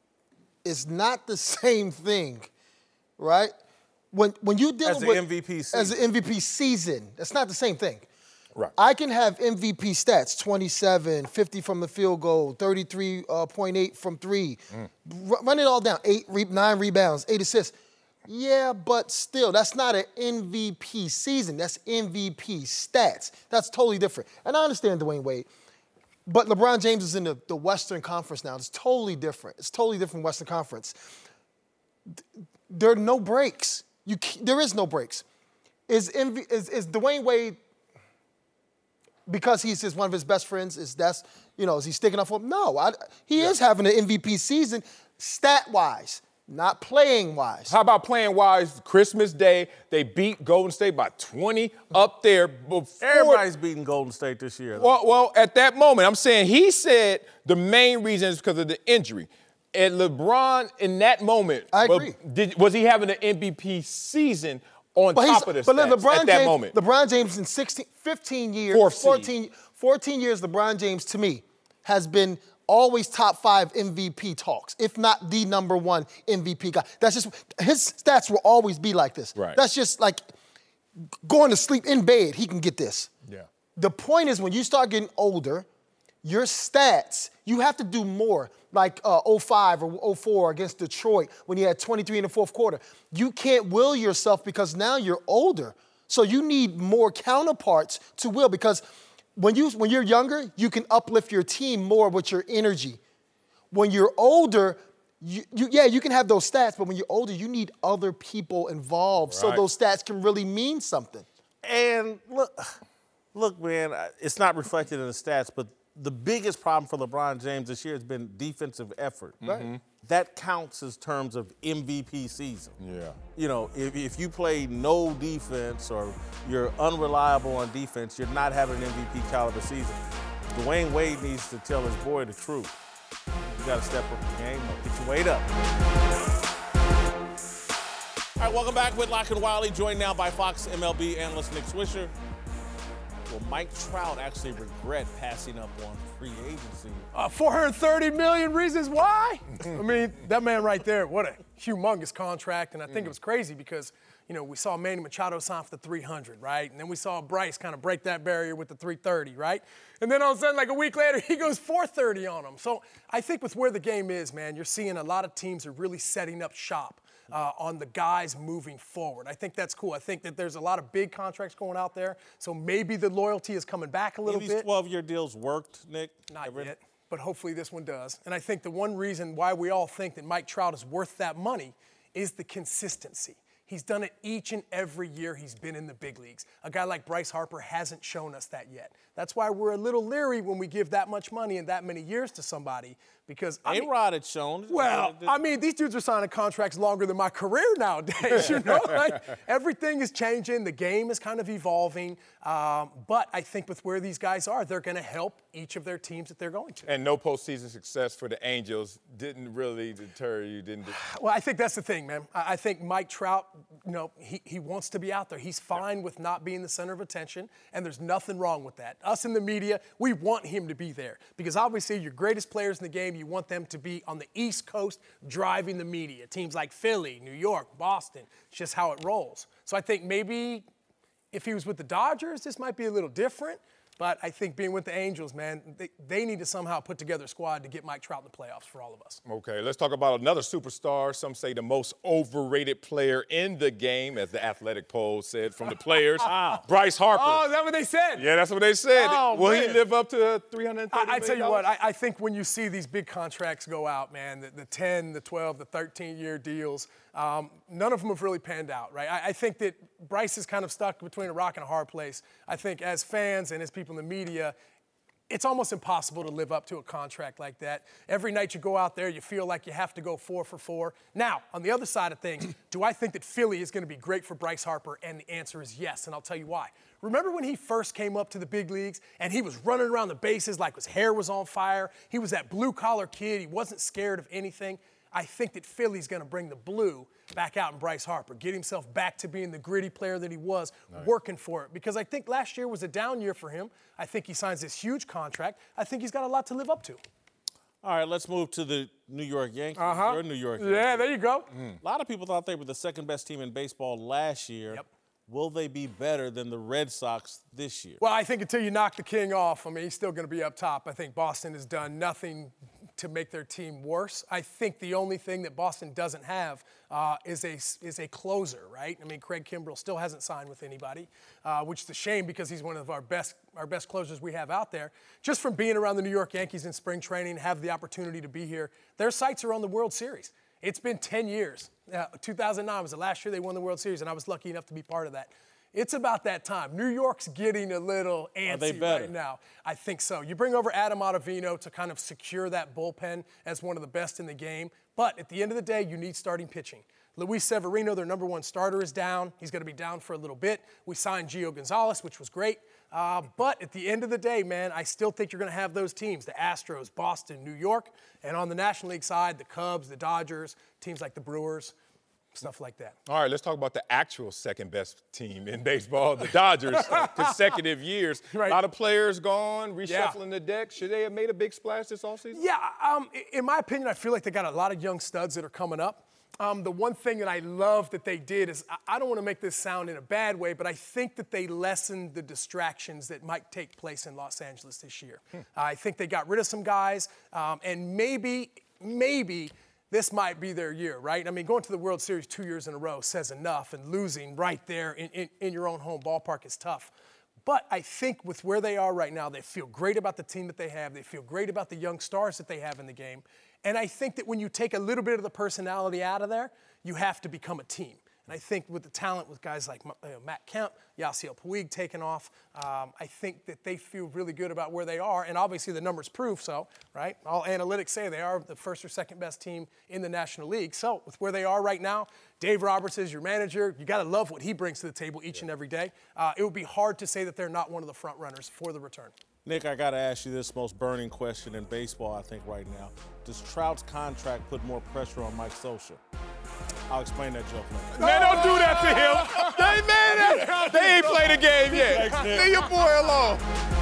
is not the same thing, right? When when you dealing As the with M V P as season. the M V P season, that's not the same thing. Right. I can have M V P stats, twenty-seven, fifty from the field goal, thirty-three point eight from three. R- run it all down, eight, re- nine rebounds, eight assists. Yeah, but still, that's not an M V P season. That's M V P stats. That's totally different. And I understand Dwayne Wade, but LeBron James is in the, the Western Conference now. It's totally different. It's totally different Western Conference. Th- There are no breaks. You ca- there is no breaks. Is, M V, is is Dwayne Wade, because he's his, one of his best friends, is that's, you know, is he sticking up for him? No, I, he is having an M V P season stat-wise, not playing-wise. How about playing wise? Christmas Day, they beat Golden State by twenty up there before. Everybody's beating Golden State this year. though. Well, well, at that moment, I'm saying he said the main reason is because of the injury. And LeBron, in that moment, I well, agree. did, was he having an M V P season on But, he's, top of the but stats LeBron at that James, moment? LeBron James in sixteen, fifteen years, Fourth seed. fourteen, fourteen years, LeBron James, to me, has been always top five M V P talks, if not the number one M V P guy. That's just, his stats will always be like this. Right. That's just like going to sleep in bed, he can get this. Yeah. The point is when you start getting older, your stats, you have to do more. Like uh, oh five or oh four against Detroit when he had twenty-three in the fourth quarter. You can't will yourself because now you're older. So you need more counterparts to will because when you when you're younger, you can uplift your team more with your energy. When you're older, you, you yeah, you can have those stats, but when you're older, you need other people involved so Right. those stats can really mean something. And look, look, man, it's not reflected in the stats, but the biggest problem for LeBron James this year has been defensive effort. Right. That counts as terms of M V P season. Yeah. You know, if, if you play no defense or you're unreliable on defense, you're not having an M V P caliber season. Dwayne Wade needs to tell his boy the truth. You got to step up the game up. Get your weight up. All right, welcome back. Whitlock and Wiley, joined now by Fox M L B analyst Nick Swisher. Will Mike Trout actually regret passing up on free agency? Uh, four hundred thirty million reasons why. I mean, that man right there, what a humongous contract. And I think it was crazy because, you know, we saw Manny Machado sign for the three hundred, right? And then we saw Bryce kind of break that barrier with the three thirty, right? And then all of a sudden, like a week later, he goes four thirty on him. So I think with where the game is, man, you're seeing a lot of teams are really setting up shop Uh, on the guys moving forward. I think that's cool. I think that there's a lot of big contracts going out there, so maybe the loyalty is coming back a little These bit. twelve-year deals worked, Nick? Not Ever? yet, but hopefully this one does. And I think the one reason why we all think that Mike Trout is worth that money is the consistency. He's done it each and every year he's been in the big leagues. A guy like Bryce Harper hasn't shown us that yet. That's why we're a little leery when we give that much money in that many years to somebody because I mean, A-Rod had shown. well, I mean, these dudes are signing contracts longer than my career nowadays, you know? Like, everything is changing. The game is kind of evolving. Um, but I think with where these guys are, they're going to help each of their teams that they're going to. And no postseason success for the Angels didn't really deter you, didn't it? Well, I think that's the thing, man. I I think Mike Trout, you know, he, he wants to be out there. He's fine yeah. with not being the center of attention, and there's nothing wrong with that. Us in the media, we want him to be there because obviously your greatest players in the game, you want them to be on the East Coast driving the media. Teams like Philly, New York, Boston, it's just how it rolls. So I think maybe if he was with the Dodgers, this might be a little different. But I think being with the Angels, man, they, they need to somehow put together a squad to get Mike Trout in the playoffs for all of us. Okay, let's talk about another superstar. Some say the most overrated player in the game, as the athletic poll said from the players. wow. Bryce Harper. Oh, is that what they said? Yeah, that's what they said. Oh, Will man. he live up to three hundred thirty I, I tell you what, I, I, I think when you see these big contracts go out, man, the, the ten, the twelve, the thirteen-year deals, um, none of them have really panned out, right? I, I think that Bryce is kind of stuck between a rock and a hard place. I think as fans and as people in the media, it's almost impossible to live up to a contract like that. Every night you go out there, you feel like you have to go four for four. Now, on the other side of things, do I think that Philly is going to be great for Bryce Harper? And the answer is yes, and I'll tell you why. Remember when he first came up to the big leagues and he was running around the bases like his hair was on fire? He was that blue-collar kid. He wasn't scared of anything. I think that Philly's going to bring the blue back out in Bryce Harper, get himself back to being the gritty player that he was, nice. Working for it. Because I think last year was a down year for him. I think he signs this huge contract. I think he's got a lot to live up to. All right, let's move to the New York Yankees. Uh-huh. You're New York Yeah, Yankees. there you go. Mm. A lot of people thought they were the second-best team in baseball last year. Yep. Will they be better than the Red Sox this year? Well, I think until you knock the king off, I mean, he's still going to be up top. I think Boston has done nothing to make their team worse. I think the only thing that Boston doesn't have uh, is a is a closer, right? I mean, Craig Kimbrell still hasn't signed with anybody, uh, which is a shame because he's one of our best our best closers we have out there. Just from being around the New York Yankees in spring training, have the opportunity to be here, their sights are on the World Series. It's been ten years. Uh, two thousand nine was the last year they won the World Series, and I was lucky enough to be part of that. It's about that time. New York's getting a little antsy right now. I think so. You bring over Adam Ottavino to kind of secure that bullpen as one of the best in the game. But at the end of the day, you need starting pitching. Luis Severino, their number one starter, is down. He's going to be down for a little bit. We signed Gio Gonzalez, which was great. Uh, but at the end of the day, man, I still think you're going to have those teams, the Astros, Boston, New York. And on the National League side, the Cubs, the Dodgers, teams like the Brewers. Stuff like that. All right, let's talk about the actual second-best team in baseball, the Dodgers, consecutive years. Right. A lot of players gone, reshuffling yeah. the deck. Should they have made a big splash this offseason? Yeah, um, in my opinion, I feel like they got a lot of young studs that are coming up. Um, the one thing that I love that they did is, I don't want to make this sound in a bad way, but I think that they lessened the distractions that might take place in Los Angeles this year. Hmm. Uh, I think they got rid of some guys, um, and maybe, maybe, this might be their year, right? I mean, going to the World Series two years in a row says enough, and losing right there in, in, in your own home ballpark is tough. But I think with where they are right now, they feel great about the team that they have. They feel great about the young stars that they have in the game. And I think that when you take a little bit of the personality out of there, you have to become a team. And I think with the talent with guys like uh, Matt Kemp, Yasiel Puig taking off, um, I think that they feel really good about where they are. And obviously the numbers prove so, right? All analytics say they are the first or second best team in the National League. So with where they are right now, Dave Roberts is your manager. You got to love what he brings to the table each yeah. and every day. Uh, it would be hard to say that they're not one of the front runners for the return. Nick, I got to ask you this most burning question in baseball, I think, right now. Does Trout's contract put more pressure on Mike Scioscia? I'll explain that joke later. Man, don't do that to him. They, man, that, they ain't played a game yet. Leave your boy alone.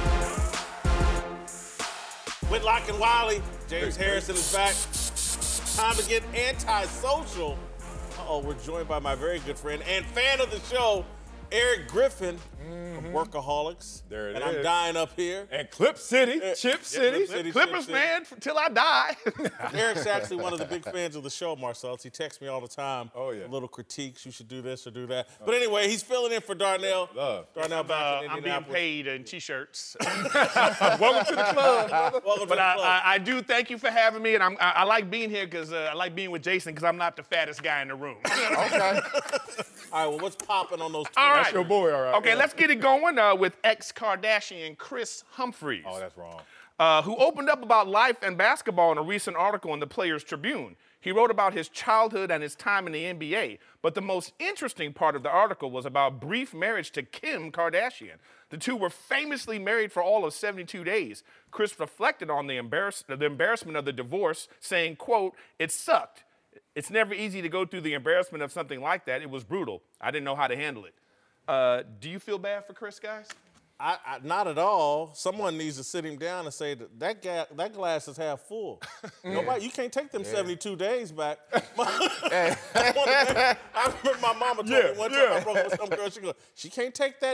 Whitlock and Wiley, James Harrison is back. Time to get antisocial. Uh-oh, we're joined by my very good friend and fan of the show, Eric Griffin mm-hmm. from Workaholics. There it and is. I'm dying up here. And Clip City, uh, Chip yeah, City, Clip City Clippers Chip fan City. Till I die. Eric's actually one of the big fans of the show, Marcellus. He texts me all the time. Oh, yeah. Little critiques. You should do this or do that. Oh. But anyway, he's filling in for Darnell. Love. Darnell back uh, in I'm being paid in T-shirts. Welcome to the club, brother. Welcome but to the I, club. I, I do thank you for having me, and I'm, I, I like being here because uh, I like being with Jason because I'm not the fattest guy in the room. Okay. All right, well, what's popping on those All right. That's your boy, all right. Okay, let's get it going uh, with ex-Kardashian Kris Humphries. Oh, that's wrong. Uh, who opened up about life and basketball in a recent article in the Players Tribune. He wrote about his childhood and his time in the N B A, but the most interesting part of the article was about brief marriage to Kim Kardashian. The two were famously married for all of seventy-two days. Kris reflected on the, embarrass- the embarrassment of the divorce, saying, quote, "It sucked. It's never easy to go through the embarrassment of something like that. It was brutal. I didn't know how to handle it." Uh, do you feel bad for Kris, guys? I, I, not at all. Someone needs to sit him down and say that that, ga- that glass is half full. Nobody, you can't take them yeah. seventy-two days back. I remember my mama told yeah, me one yeah. time I broke up with some girl. She goes, she can't take that.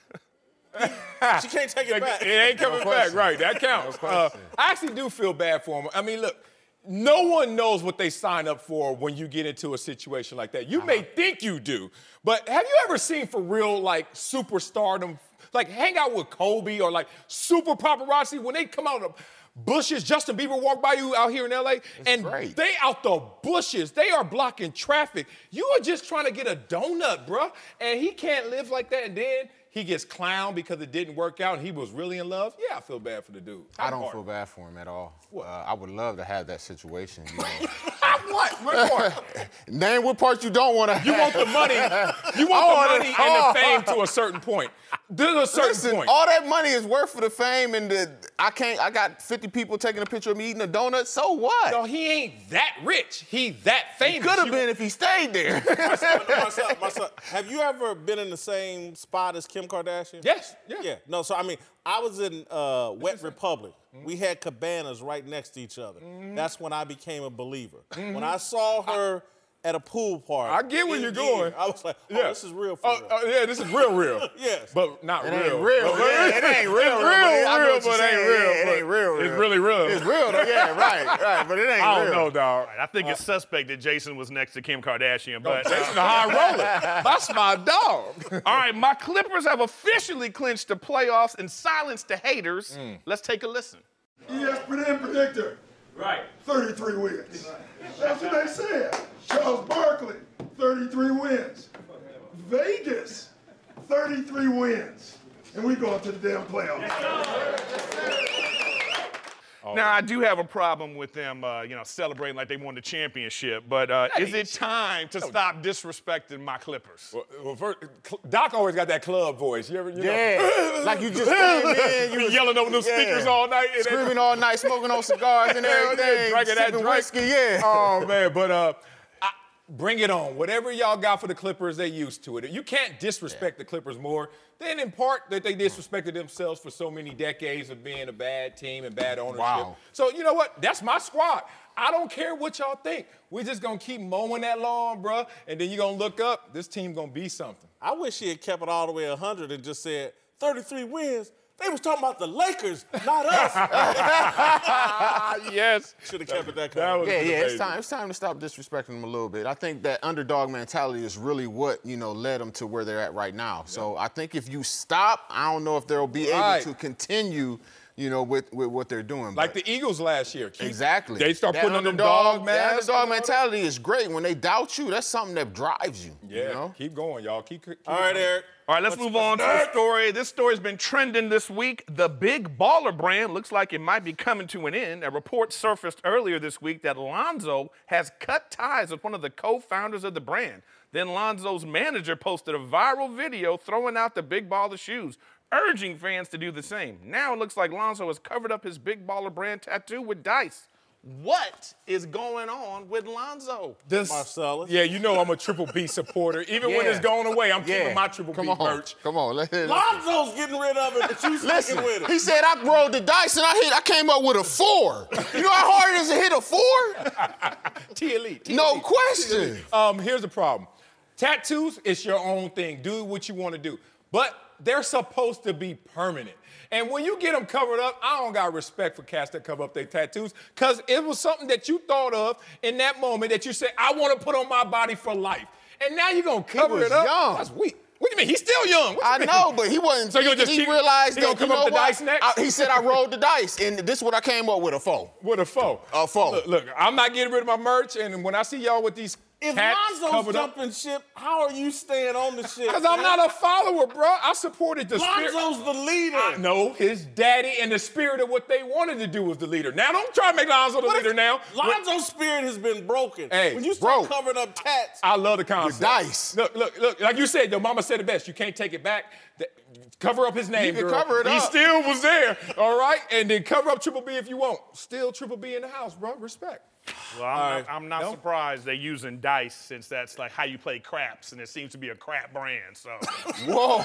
She can't take it back. It ain't coming no back, right? That counts. No uh, I actually do feel bad for him. I mean, look. No one knows what they sign up for when you get into a situation like that. You uh-huh. may think you do, but have you ever seen for real, like, superstardom, like, hang out with Kobe or, like, super paparazzi when they come out of the bushes? Justin Bieber walk by you out here in L A, That's and great. they out the bushes. They are blocking traffic. You are just trying to get a donut, bruh, and he can't live like that, and then he gets clowned because it didn't work out and he was really in love. Yeah, I feel bad for the dude. I don't feel bad for him at all. Uh, I would love to have that situation. You know. What? What part? Name what part you don't want to have. You want the money. You want the money and the fame to a certain point. There's a certain Listen, point. all that money is worth for the fame, and the I can't. I got fifty people taking a picture of me eating a donut. So what? No, he ain't that rich. He that famous. Could have been if he stayed there. Marcel, Marcel, have you ever been in the same spot as Kim Kardashian? Yes. Yeah. Yeah. No, so I mean, I was in uh, Wet Republic. Mm-hmm. We had cabanas right next to each other. Mm-hmm. That's when I became a believer. Mm-hmm. When I saw her at a pool party. I get where you're going. I was like, oh, yeah. this is real for uh, real. Uh, yeah, this is real, real. Yes. But not it real. Ain't real. But, yeah, it ain't real. It's real, real, real, but it ain't real. Yeah, it ain't real, real. It's really real. It's real, though. Yeah, right, right. But it ain't I real. don't know, dog. I think it's suspect that Jason was next to Kim Kardashian, but no, Jason a high roller. That's my dog. All right, my Clippers have officially clinched the playoffs and silenced the haters. Mm. Let's take a listen. E S P N predictor. Right. thirty-three wins. That's what they said. Charles Barkley, thirty-three wins. Vegas, thirty-three wins. And we going to the damn playoffs. Now, I do have a problem with them, uh, you know, celebrating like they won the championship, but uh, is it time to stop disrespecting my Clippers? Well, well first, Doc always got that club voice. You ever, you yeah, know? Like you just came in, you was yelling over those yeah. speakers all night. And Screaming all night, smoking on cigars and everything, drinking that drink. whiskey, yeah. Oh, man, but uh, I, bring it on. Whatever y'all got for the Clippers, they used to it. You can't disrespect yeah. the Clippers more than in part that they disrespected themselves for so many decades of being a bad team and bad ownership. Wow. So, you know what? That's my squad. I don't care what y'all think. We're just going to keep mowing that lawn, bro, and then you're going to look up. This team going to be something. I wish he had kept it all the way one hundred and just said, thirty-three wins. They was talking about the Lakers, not us. Yes. Should have kept it that That kind. was Yeah, yeah, it's amazing. time. It's time to stop disrespecting them a little bit. I think that underdog mentality is really what you know led them to where they're at right now. So I think if you stop, I don't know if they'll be Right. able to continue, you know, with, with what they're doing. Like But the Eagles last year. Keep- exactly, They start That putting on them underdog- dog That masks. underdog and all that. mentality is great. When they doubt you, that's something that drives you. Yeah, You know? keep going, y'all. Keep, keep All right, Eric. All right, let's What's- move on what's to the next? story. This story's been trending this week. The Big Baller brand looks like it might be coming to an end. A report surfaced earlier this week that Lonzo has cut ties with one of the co-founders of the brand. Then Lonzo's manager posted a viral video throwing out the Big Baller shoes, urging fans to do the same. Now it looks like Lonzo has covered up his Big Baller brand tattoo with dice. What is going on with Lonzo? This, Marcellus. Yeah, you know I'm a Triple B supporter. Even when Yeah. it's going away, I'm Yeah. keeping my Triple Come B on, merch. come on. Let, let, Lonzo's getting rid of it, but you Listen, sticking with it. he said I rolled the dice and I hit. I came up with a four. You know how hard it is to hit a four? T-Elite. No question. Um, here's the problem. Tattoos, it's your own thing. Do what you want to do. But they're supposed to be permanent. And when you get them covered up, I don't got respect for cats that cover up their tattoos, because it was something that you thought of in that moment that you said, I want to put on my body for life. And now you're going to cover was it up? young. That's weak. What do you mean? He's still young. What you I mean? know, but he wasn't. So you'll just he keep- realized he that gonna come you up know the what? dice next? I- he said I rolled the dice, and this is what I came up with a four. With a foe. A foe. Look, look, I'm not getting rid of my merch, and when I see y'all with these If cats Lonzo's covered up, jumping ship, how are you staying on the ship? because I'm not a follower, bro. I supported the spirit. Lonzo's the leader. No, his daddy and the spirit of what they wanted to do was the leader. Now, don't try to make Lonzo the What if leader now. Lonzo's spirit has been broken. Hey, when you start bro. covering up tats, I love the concept. dice. Look, look, look. Like you said, your mama said it best. You can't take it back. Th- Cover up his name, can girl. cover it he up. still was there, all right? And then cover up Triple B if you want. Still Triple B in the house, bro. Respect. Well, I'm All not, right. I'm not No? surprised they're using dice, since that's like how you play craps, and it seems to be a crap brand. So, Whoa.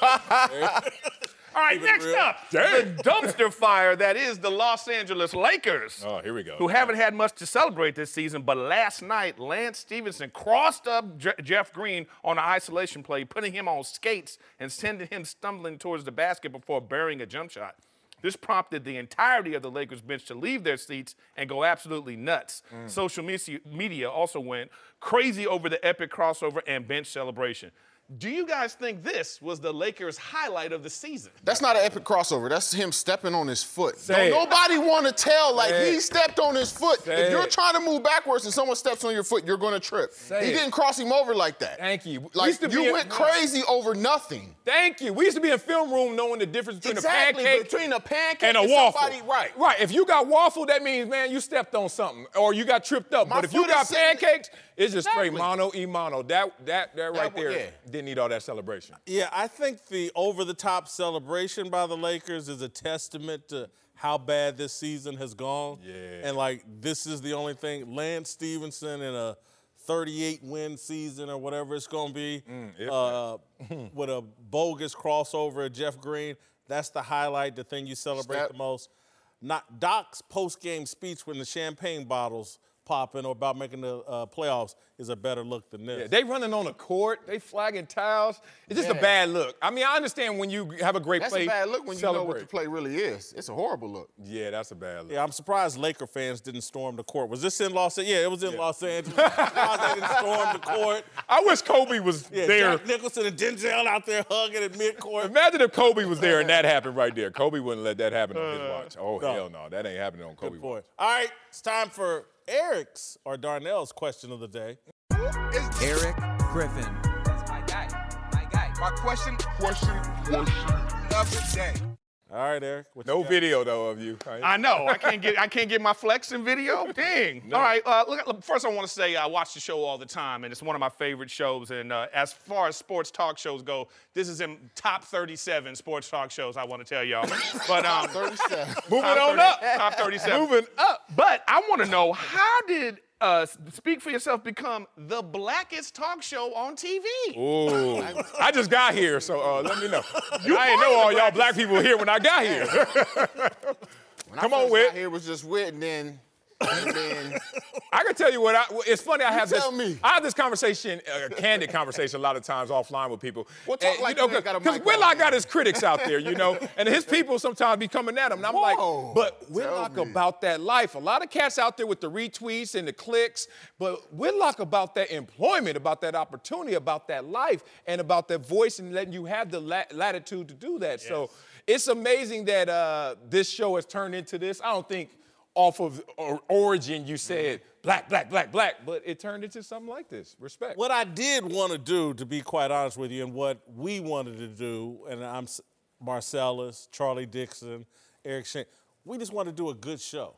all right, Keep it next real. up, Damn. the dumpster fire that is the Los Angeles Lakers. Oh, here we go. Who haven't had much to celebrate this season, but last night, Lance Stevenson crossed up Je- Jeff Green on an isolation play, putting him on skates and sending him stumbling towards the basket before burying a jump shot. This prompted the entirety of the Lakers bench to leave their seats and go absolutely nuts. Social me- media also went crazy over the epic crossover and bench celebration. Do you guys think this was the Lakers' highlight of the season? That's not an epic crossover. That's him stepping on his foot. Say Don't it. nobody want to tell like Say he it. stepped on his foot. Say if you're it. trying to move backwards and someone steps on your foot, you're going to trip. Say he it. didn't cross him over like that. Thank you. We Like used to be you in- went crazy over nothing. Thank you. We used to be in film room knowing the difference between Exactly, a pancake between a pancake and a and waffle. somebody- right. Right. If you got waffle, that means, man, you stepped on something or you got tripped up. My but if you foot is got sitting- pancakes, it's just straight Exactly. mono e mono. That that that right That one- there yeah. didn't need all that celebration. yeah, I think the over-the-top celebration by the Lakers is a testament to how bad this season has gone. Yeah. And like this is the only thing. Lance Stevenson in a thirty-eight win season or whatever it's gonna be, if uh, with a bogus crossover of Jeff Green. That's the highlight, the thing you celebrate Step. the most. Not Doc's post-game speech when the champagne bottles popping or about making the uh, playoffs is a better look than this. Yeah, they running on the court, they flagging towels. It's just a Yeah. bad look. I mean, I understand when you have a great That's play. a bad look when you know what celebrate. the play really is. It's a horrible look. Yeah, that's a bad look. Yeah, I'm surprised Laker fans didn't storm the court. Was this in Los Angeles? Yeah, it was in Los Angeles. I'm surprised they didn't storm the court. I wish Kobe was Yeah, there. Jack Nicholson and Denzel out there hugging at midcourt. Imagine if Kobe was there and that happened right there. Kobe wouldn't let that happen on his watch. Oh, no. hell no. That ain't happening on Kobe Good watch. point. All right, it's time for Eric's or Darnell's question of the day. Eric Griffin. That's my guy. My guy. My question, question, question of the day. All right, Eric. What you No got? video though of you. I know. I can't get I can't get my flexing video. Dang. All right. Uh, look, look, first, I want to say I watch the show all the time, and it's one of my favorite shows. And uh, as far as sports talk shows go, this is in top thirty-seven sports talk shows. I want to tell y'all. But um, thirty-seven. Moving top on thirty up. Top thirty-seven. Moving up. But I want to know, how did uh, Speak for Yourself become the blackest talk show on T V? Ooh. I just got here, so uh, let me know. You I ain't are know the all y'all blackest. black people here when I got here. When Come I on, first Whit. got here, it was just Whit, and then And then I can tell you what I, it's funny. I You have tell this. me. I have this conversation, a candid conversation, a lot of times offline with people. Well, talk And, like you know, you ain't got a because mic Whitlock on. got his critics out there, you know, and his people sometimes be coming at him. And I'm like, Whoa. but Whitlock Tell me. about that life. A lot of cats out there with the retweets and the clicks, but Whitlock about that employment, about that opportunity, about that life, and about that voice and letting you have the la- latitude to do that. So it's amazing that uh, this show has turned into this. I don't think off of or origin you said black, black, black, black, but it turned into something like this. Respect. What I did want to do, to be quite honest with you, and what we wanted to do, and I'm S- Marcellus, Charlie Dixon, Eric Shane, we just wanted to do a good show.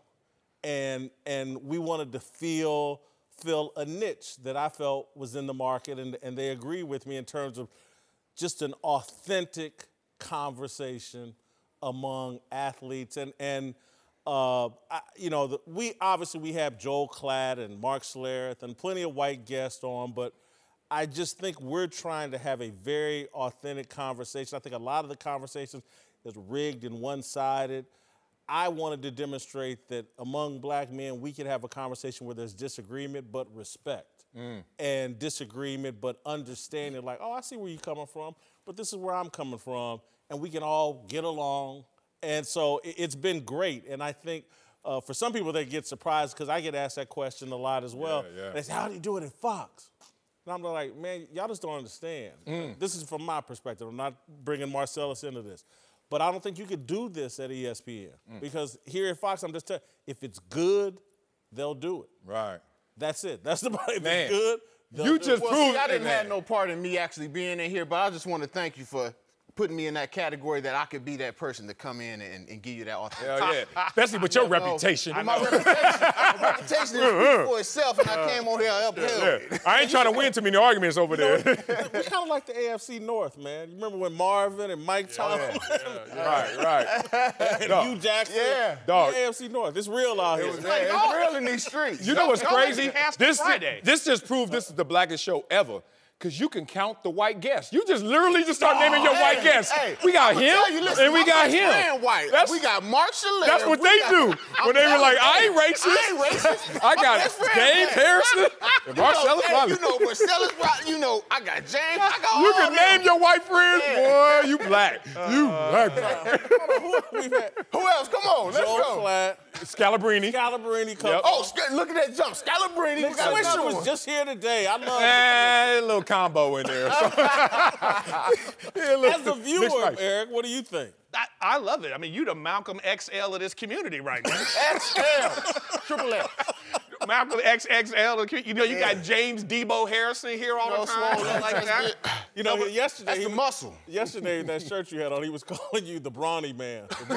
And and we wanted to feel fill a niche that I felt was in the market, and, and they agree with me in terms of just an authentic conversation among athletes. And and uh, I, you know, the, we obviously we have Joel Klatt and Mark Schlereth and plenty of white guests on, but I just think we're trying to have a very authentic conversation. I think a lot of the conversations is rigged and one-sided. I wanted to demonstrate that among black men, we can have a conversation where there's disagreement but respect, Mm. and disagreement but understanding, like, oh, I see where you're coming from, but this is where I'm coming from, and we can all get along. And so it- it's been great. And I think uh, for some people, they get surprised because I get asked that question a lot as well. Yeah, yeah. They say, how do you do it at Fox? And I'm like, man, y'all just don't understand. Mm. This is from my perspective. I'm not bringing Marcellus into this. But I don't think you could do this at E S P N Mm. because here at Fox, I'm just telling you, if it's good, they'll do it. Right. That's it. That's the if Man, it's good, they'll you do just it. Well, see, I it, didn't man. have no part in me actually being in here, but I just want to thank you for putting me in that category that I could be that person to come in and, and give you that authentic. Hell yeah. Especially with your I know. reputation. My reputation, my reputation speaks for itself, and I came on here upheld. Yeah. I ain't trying to win too many arguments over there. We kind of like the A F C North, man. You remember when Marvin and Mike Tomlin Right, right. and Dog. Hugh Jackson? Yeah. Dog. The A F C North. It's real out here. It's, like, it's real in these streets. You know what's Y'all like crazy? Cast This, Friday. this just proved this is the blackest show ever. Because you can count the white guests. You just literally just start naming your white Hey, guests. hey, we got I'ma him, tell you, listen, and we my got best him. friend white. That's, we got Mark Schlereth. that's what We they got- do. I'm When they were telling like, you, I ain't racist. I ain't racist. I got My best friend James black. Harrison and Marcellus You know, hey, Wallace. you know Marcellus, Wallace, you know, I got James. I got You all can them. name your white friends, Yeah. boy, you black. you black. Who else? Come on, let's Joel go. Klatt, Scalabrini. Scalabrini comes. Yep. Oh, Sc- look at that jump. Scalabrini. Nick we got another Swisher was one. just here today. I love Eh, a little combo in there. Yeah, a little- As a mixed viewer, rice. Eric, what do you think? I, I love it. I mean, you the Malcolm X L of this community right now. X L. Triple X. Malcolm X X L. of the community. You know, you got James Debo Harrison here all No, the time. swole, like that's that. good. You know, yesterday, That's he the was- muscle. yesterday that shirt you had on, he was calling you the brawny man. The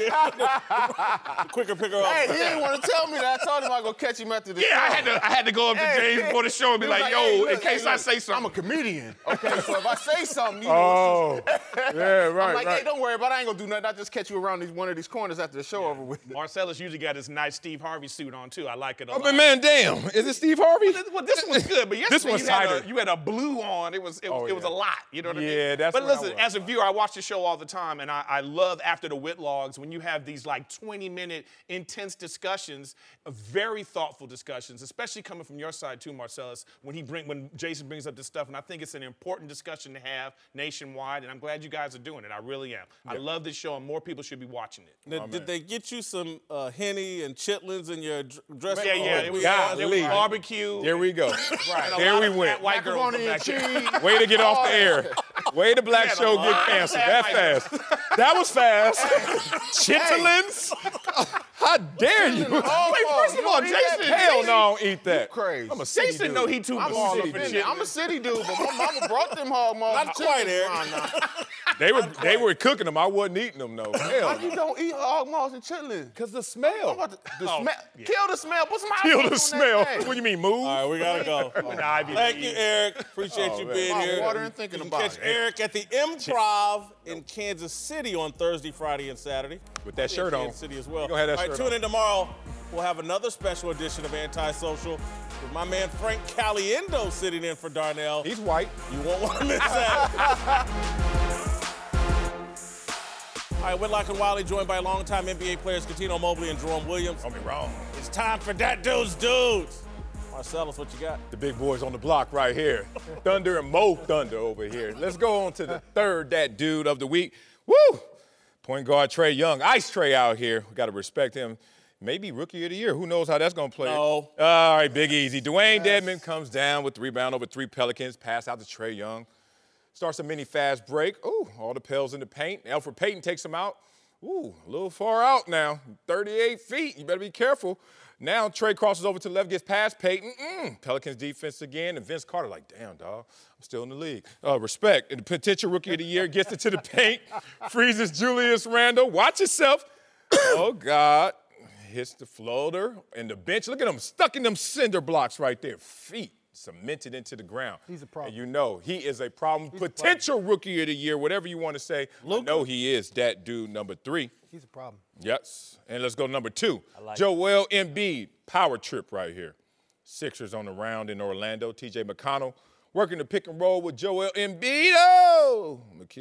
quicker picker up. Hey, he didn't want to tell me that. I told him I'd go catch him after the Yeah, show. I had to. I had to go up to Hey, James before the show and be he was like, "Yo, hey, in look, case hey, I look, say something." I'm a comedian. Okay, so if I say something, you know, Oh, yeah, right, I'm like, right. hey, don't worry about it. I ain't gonna do nothing. I'll just catch you around these, one of these corners after the show over with. Marcellus usually got his nice Steve Harvey suit on too. I like it a Oh, lot. but man, damn. Is it Steve Harvey? Well, this one's good, but yesterday This one's you, had tighter. a, you had a blue on. It was it was, Oh, it was yeah. a lot. You know what I mean? Yeah, that's But what I listen, was. as a viewer, I watch the show all the time, and I, I love after the Whitlogs when you have these like twenty minute intense discussions, uh, very thoughtful discussions, especially coming from your side too, Marcellus. When he bring when Jason brings up this stuff, and I think it's an important discussion to have nationwide, and I'm glad you guys are doing it. I really am. I love this show, and more people should be watching it. Now, did they get you some uh, Henny and chitlins in your dr- dressing Yeah, room? yeah. It was, God, there was Lee. barbecue. There we go. Right. There we went. White girl Macaroni and cheese. Way to get off the air. Way to black Yeah, show the get line. canceled. That fast. That was fast. Chitlins? How dare you? Oh, Wait, first of you all, don't eat that? Jason- Hell no, I don't eat that. Crazy. I'm a city Jason dude. know he too I'm, balled all up up in in shit. there. I'm a city dude, but my mama brought them hog maws. Not and quite, chitlins Eric. around now. They were they were cooking them. I wasn't eating them though. Hell. How you don't eat hog maws and chitlins? Cause the I'm smell. about to, the Oh, smell. yeah. Kill the smell. Put some hot Kill sauce the on smell. that thing. What do you mean, move? All right, we gotta go. Ivy Thank League. you, Eric. Appreciate you man. being I'm here. watering thinking you can about catch it. Eric at the Improv in Kansas City on Thursday, Friday, and Saturday. With that In shirt on. Kansas City as well. You gonna have that All right, shirt tune on. in tomorrow. We'll have another special edition of Antisocial with my man Frank Caliendo sitting in for Darnell. He's white. You won't want to miss that. All right, Whitlock and Wiley joined by longtime N B A players Cuttino Mobley and Jerome Williams. Don't be wrong. It's time for that dude's dudes. Marcellus, what you got? The big boys on the block right here. Thunder and Mo Thunder over here. Let's go on to the third that dude of the week. Woo! Point guard Trae Young. Ice Trae out here. We got to respect him. Maybe rookie of the year. Who knows how that's going to play? No. All right, Big Easy. Dwayne yes. Dedmon comes down with the rebound over three Pelicans. Pass out to Trae Young. Starts a mini fast break. Ooh, all the Pels in the paint. Elfrid Payton takes him out. Ooh, a little far out now. thirty-eight feet. You better be careful. Now Trae crosses over to the left, gets past Payton. Mm, Pelicans defense again. And Vince Carter like, damn, dog, I'm still in the league. Uh, respect. And the potential rookie of the year gets into the paint. Freezes Julius Randle. Watch yourself. Oh, God. Hits the floater and the bench. Look at him stuck in them cinder blocks right there. Feet cemented into the ground. He's a problem. And you know he is a problem. He's Potential a problem. rookie of the year, whatever you want to say. Luka. I know he is that dude number three. He's a problem. Yes. And let's go to number two. Like Joel Embiid. Power trip right here. Sixers on the round in Orlando. T J McConnell working the pick and roll with Joel Embiid. Oh!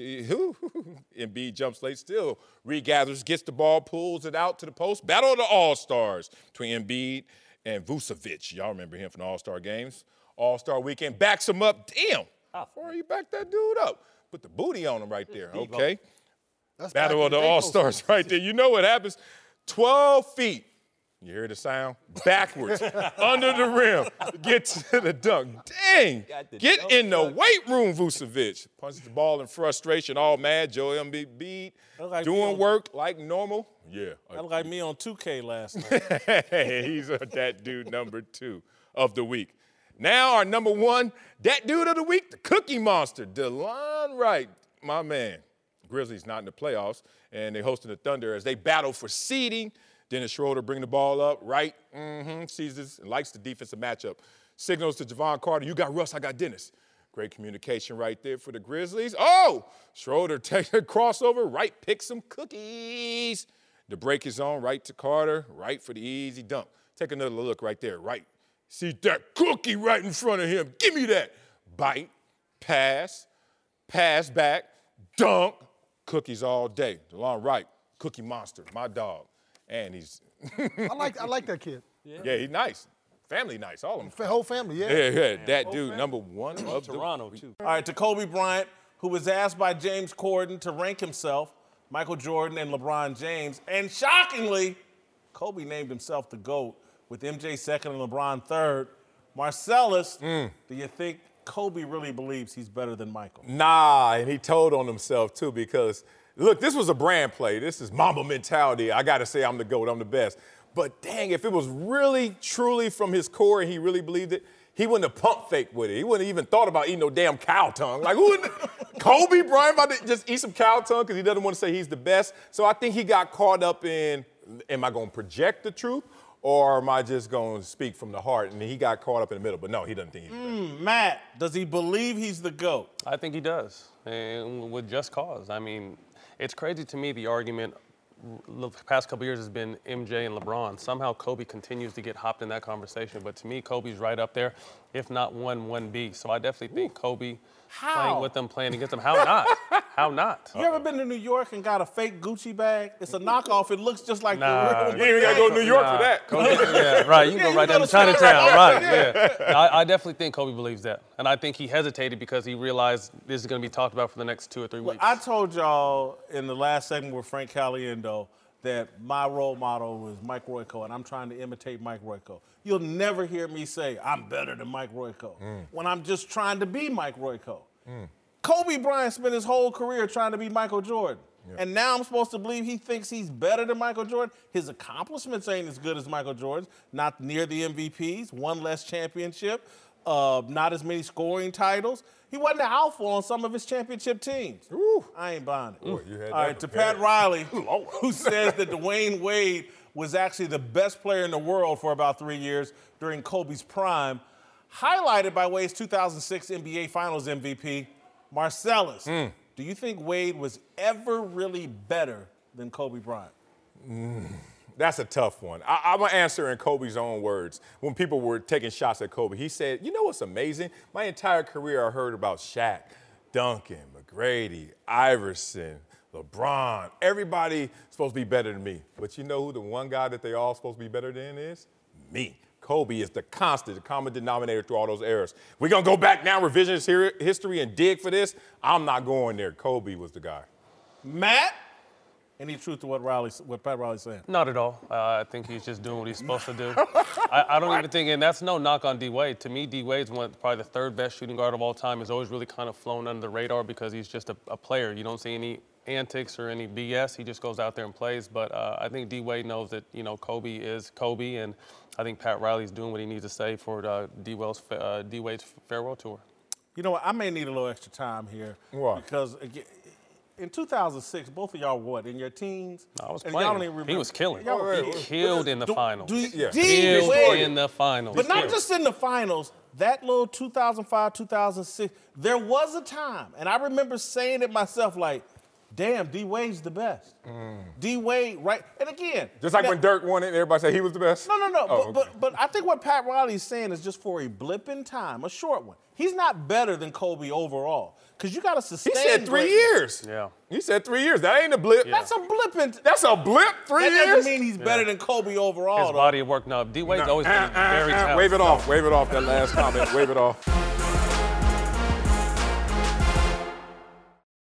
Embiid jumps late, still regathers, gets the ball, pulls it out to the post. Battle of the All-Stars between Embiid and Vucevic. Y'all remember him from the All-Star games. All-Star weekend backs him up. Damn. How far you back that dude up? Put the booty on him right there. Okay. That's Battle of the All-Stars right there. You know what happens? twelve feet. You hear the sound? Backwards, under the rim, get to the dunk. Dang, get in the weight room, Vucevic. Punches the ball in frustration, all mad. Joel Embiid like doing work like normal. Yeah. That looked like me on two K last night. He's a, that dude number two of the week. Now our number one, that dude of the week, the Cookie Monster, DeLon Wright, my man. Grizzlies not in the playoffs, and they hosting the Thunder as they battle for seeding. Dennis Schroeder bringing the ball up, right, mm-hmm, seizes and likes the defensive matchup. Signals to Javon Carter, you got Russ, I got Dennis. Great communication right there for the Grizzlies. Oh, Schroeder takes a crossover, right, picks some cookies. The break is on, right to Carter, right for the easy dunk. Take another look right there, right. See that cookie right in front of him. Give me that. Bite, pass, pass back, dunk. Cookies all day. DeLon Wright, Cookie Monster, my dog. And he's I like I like that kid. Yeah, yeah he's nice. Family nice, all of them. The whole family, yeah. Yeah, yeah. That whole dude, family. Number one of Toronto, the, too. All right, to Kobe Bryant, who was asked by James Corden to rank himself, Michael Jordan and LeBron James, and shockingly, Kobe named himself the GOAT with M J second and LeBron third. Marcellus, mm. do you think Kobe really believes he's better than Michael? Nah, and he told on himself, too, because look, this was a brand play. This is Mamba mentality. I got to say I'm the GOAT. I'm the best. But, dang, if it was really, truly from his core and he really believed it, he wouldn't have pump faked with it. He wouldn't have even thought about eating no damn cow tongue. Like, who would Kobe Bryant about to just eat some cow tongue because he doesn't want to say he's the best? So I think he got caught up in, am I going to project the truth or am I just going to speak from the heart? And he got caught up in the middle. But, no, he doesn't think he's the mm, best. Matt, does he believe he's the GOAT? I think he does, and with just cause. I mean, it's crazy to me the argument the past couple years has been M J and LeBron. Somehow Kobe continues to get hopped in that conversation, but to me, Kobe's right up there, if not one, one B. So I definitely think Kobe How? playing with them, playing against them. How not? How not? You ever been to New York and got a fake Gucci bag? It's a knockoff. It looks just like nah, the real. You ain't even got to go to New York nah. for that. Kobe, yeah, right. You can yeah, go right you down go to to Chinatown. Right, yeah. yeah. I, I definitely think Kobe believes that. And I think he hesitated because he realized this is going to be talked about for the next two or three Well, weeks. I told y'all in the last segment with Frank Caliendo that my role model was Mike Royko, and I'm trying to imitate Mike Royko. You'll never hear me say, I'm better than Mike Royko, mm. when I'm just trying to be Mike Royko. Mm. Kobe Bryant spent his whole career trying to be Michael Jordan. Yep. And now I'm supposed to believe he thinks he's better than Michael Jordan? His accomplishments ain't as good as Michael Jordan's. Not near the M V Ps, one less championship, uh, not as many scoring titles. He wasn't the alpha on some of his championship teams. Ooh, I ain't buying it. Ooh, you had All right, to Pat Riley, who says that Dwayne Wade was actually the best player in the world for about three years during Kobe's prime, highlighted by Wade's two thousand six N B A Finals M V P, Marcellus. Mm. Do you think Wade was ever really better than Kobe Bryant? Mm. That's a tough one. I, I'm going to answer in Kobe's own words. When people were taking shots at Kobe, he said, you know what's amazing? My entire career I heard about Shaq, Duncan, McGrady, Iverson, LeBron. Everybody supposed to be better than me. But you know who the one guy that they all supposed to be better than is? me. Kobe is the constant, the common denominator through all those eras. We're going to go back now, revisionist here, history, and dig for this. I'm not going there. Kobe was the guy. Matt? Any truth to what Riley, what Pat Riley's saying? Not at all. Uh, I think he's just doing what he's supposed to do. I, I don't even think, and that's no knock on D-Wade. To me, D-Wade's one probably the third best shooting guard of all time. He's always really kind of flown under the radar because he's just a, a player. You don't see any antics or any B S. He just goes out there and plays. But uh, I think D-Wade knows that, you know, Kobe is Kobe, and I think Pat Riley's doing what he needs to say for uh, D-Wade's, uh, D-Wade's farewell tour. You know what? I may need a little extra time here. Why? Because again, in two thousand six, both of y'all were what, in your teens? No, I was and playing. Y'all don't even remember. He was killing. Y'all were- He killed in the Do- finals. do you- Yeah. D- Killed Wade. in the finals. But not Killed. just in the finals. That little two thousand five, two thousand six, there was a time, and I remember saying it myself, like, damn, D-Wade's the best. D-Wade, right? And again. Just like now- when Dirk won it, everybody said he was the best? No, no, no. Oh, but, okay. but but I think what Pat Riley's saying is just for a blip in time, a short one. He's not better than Kobe overall. Because you got to He sustain. said three greatness. years. Yeah. He said three years. That ain't a blip. That's a blip in. That's a blip, three that years? doesn't mean he's better than Kobe overall. His though. body of work. No, D-Wade's No, always been uh, uh, very uh, talented. Wave it off. Wave it off, that last comment. Wave it off.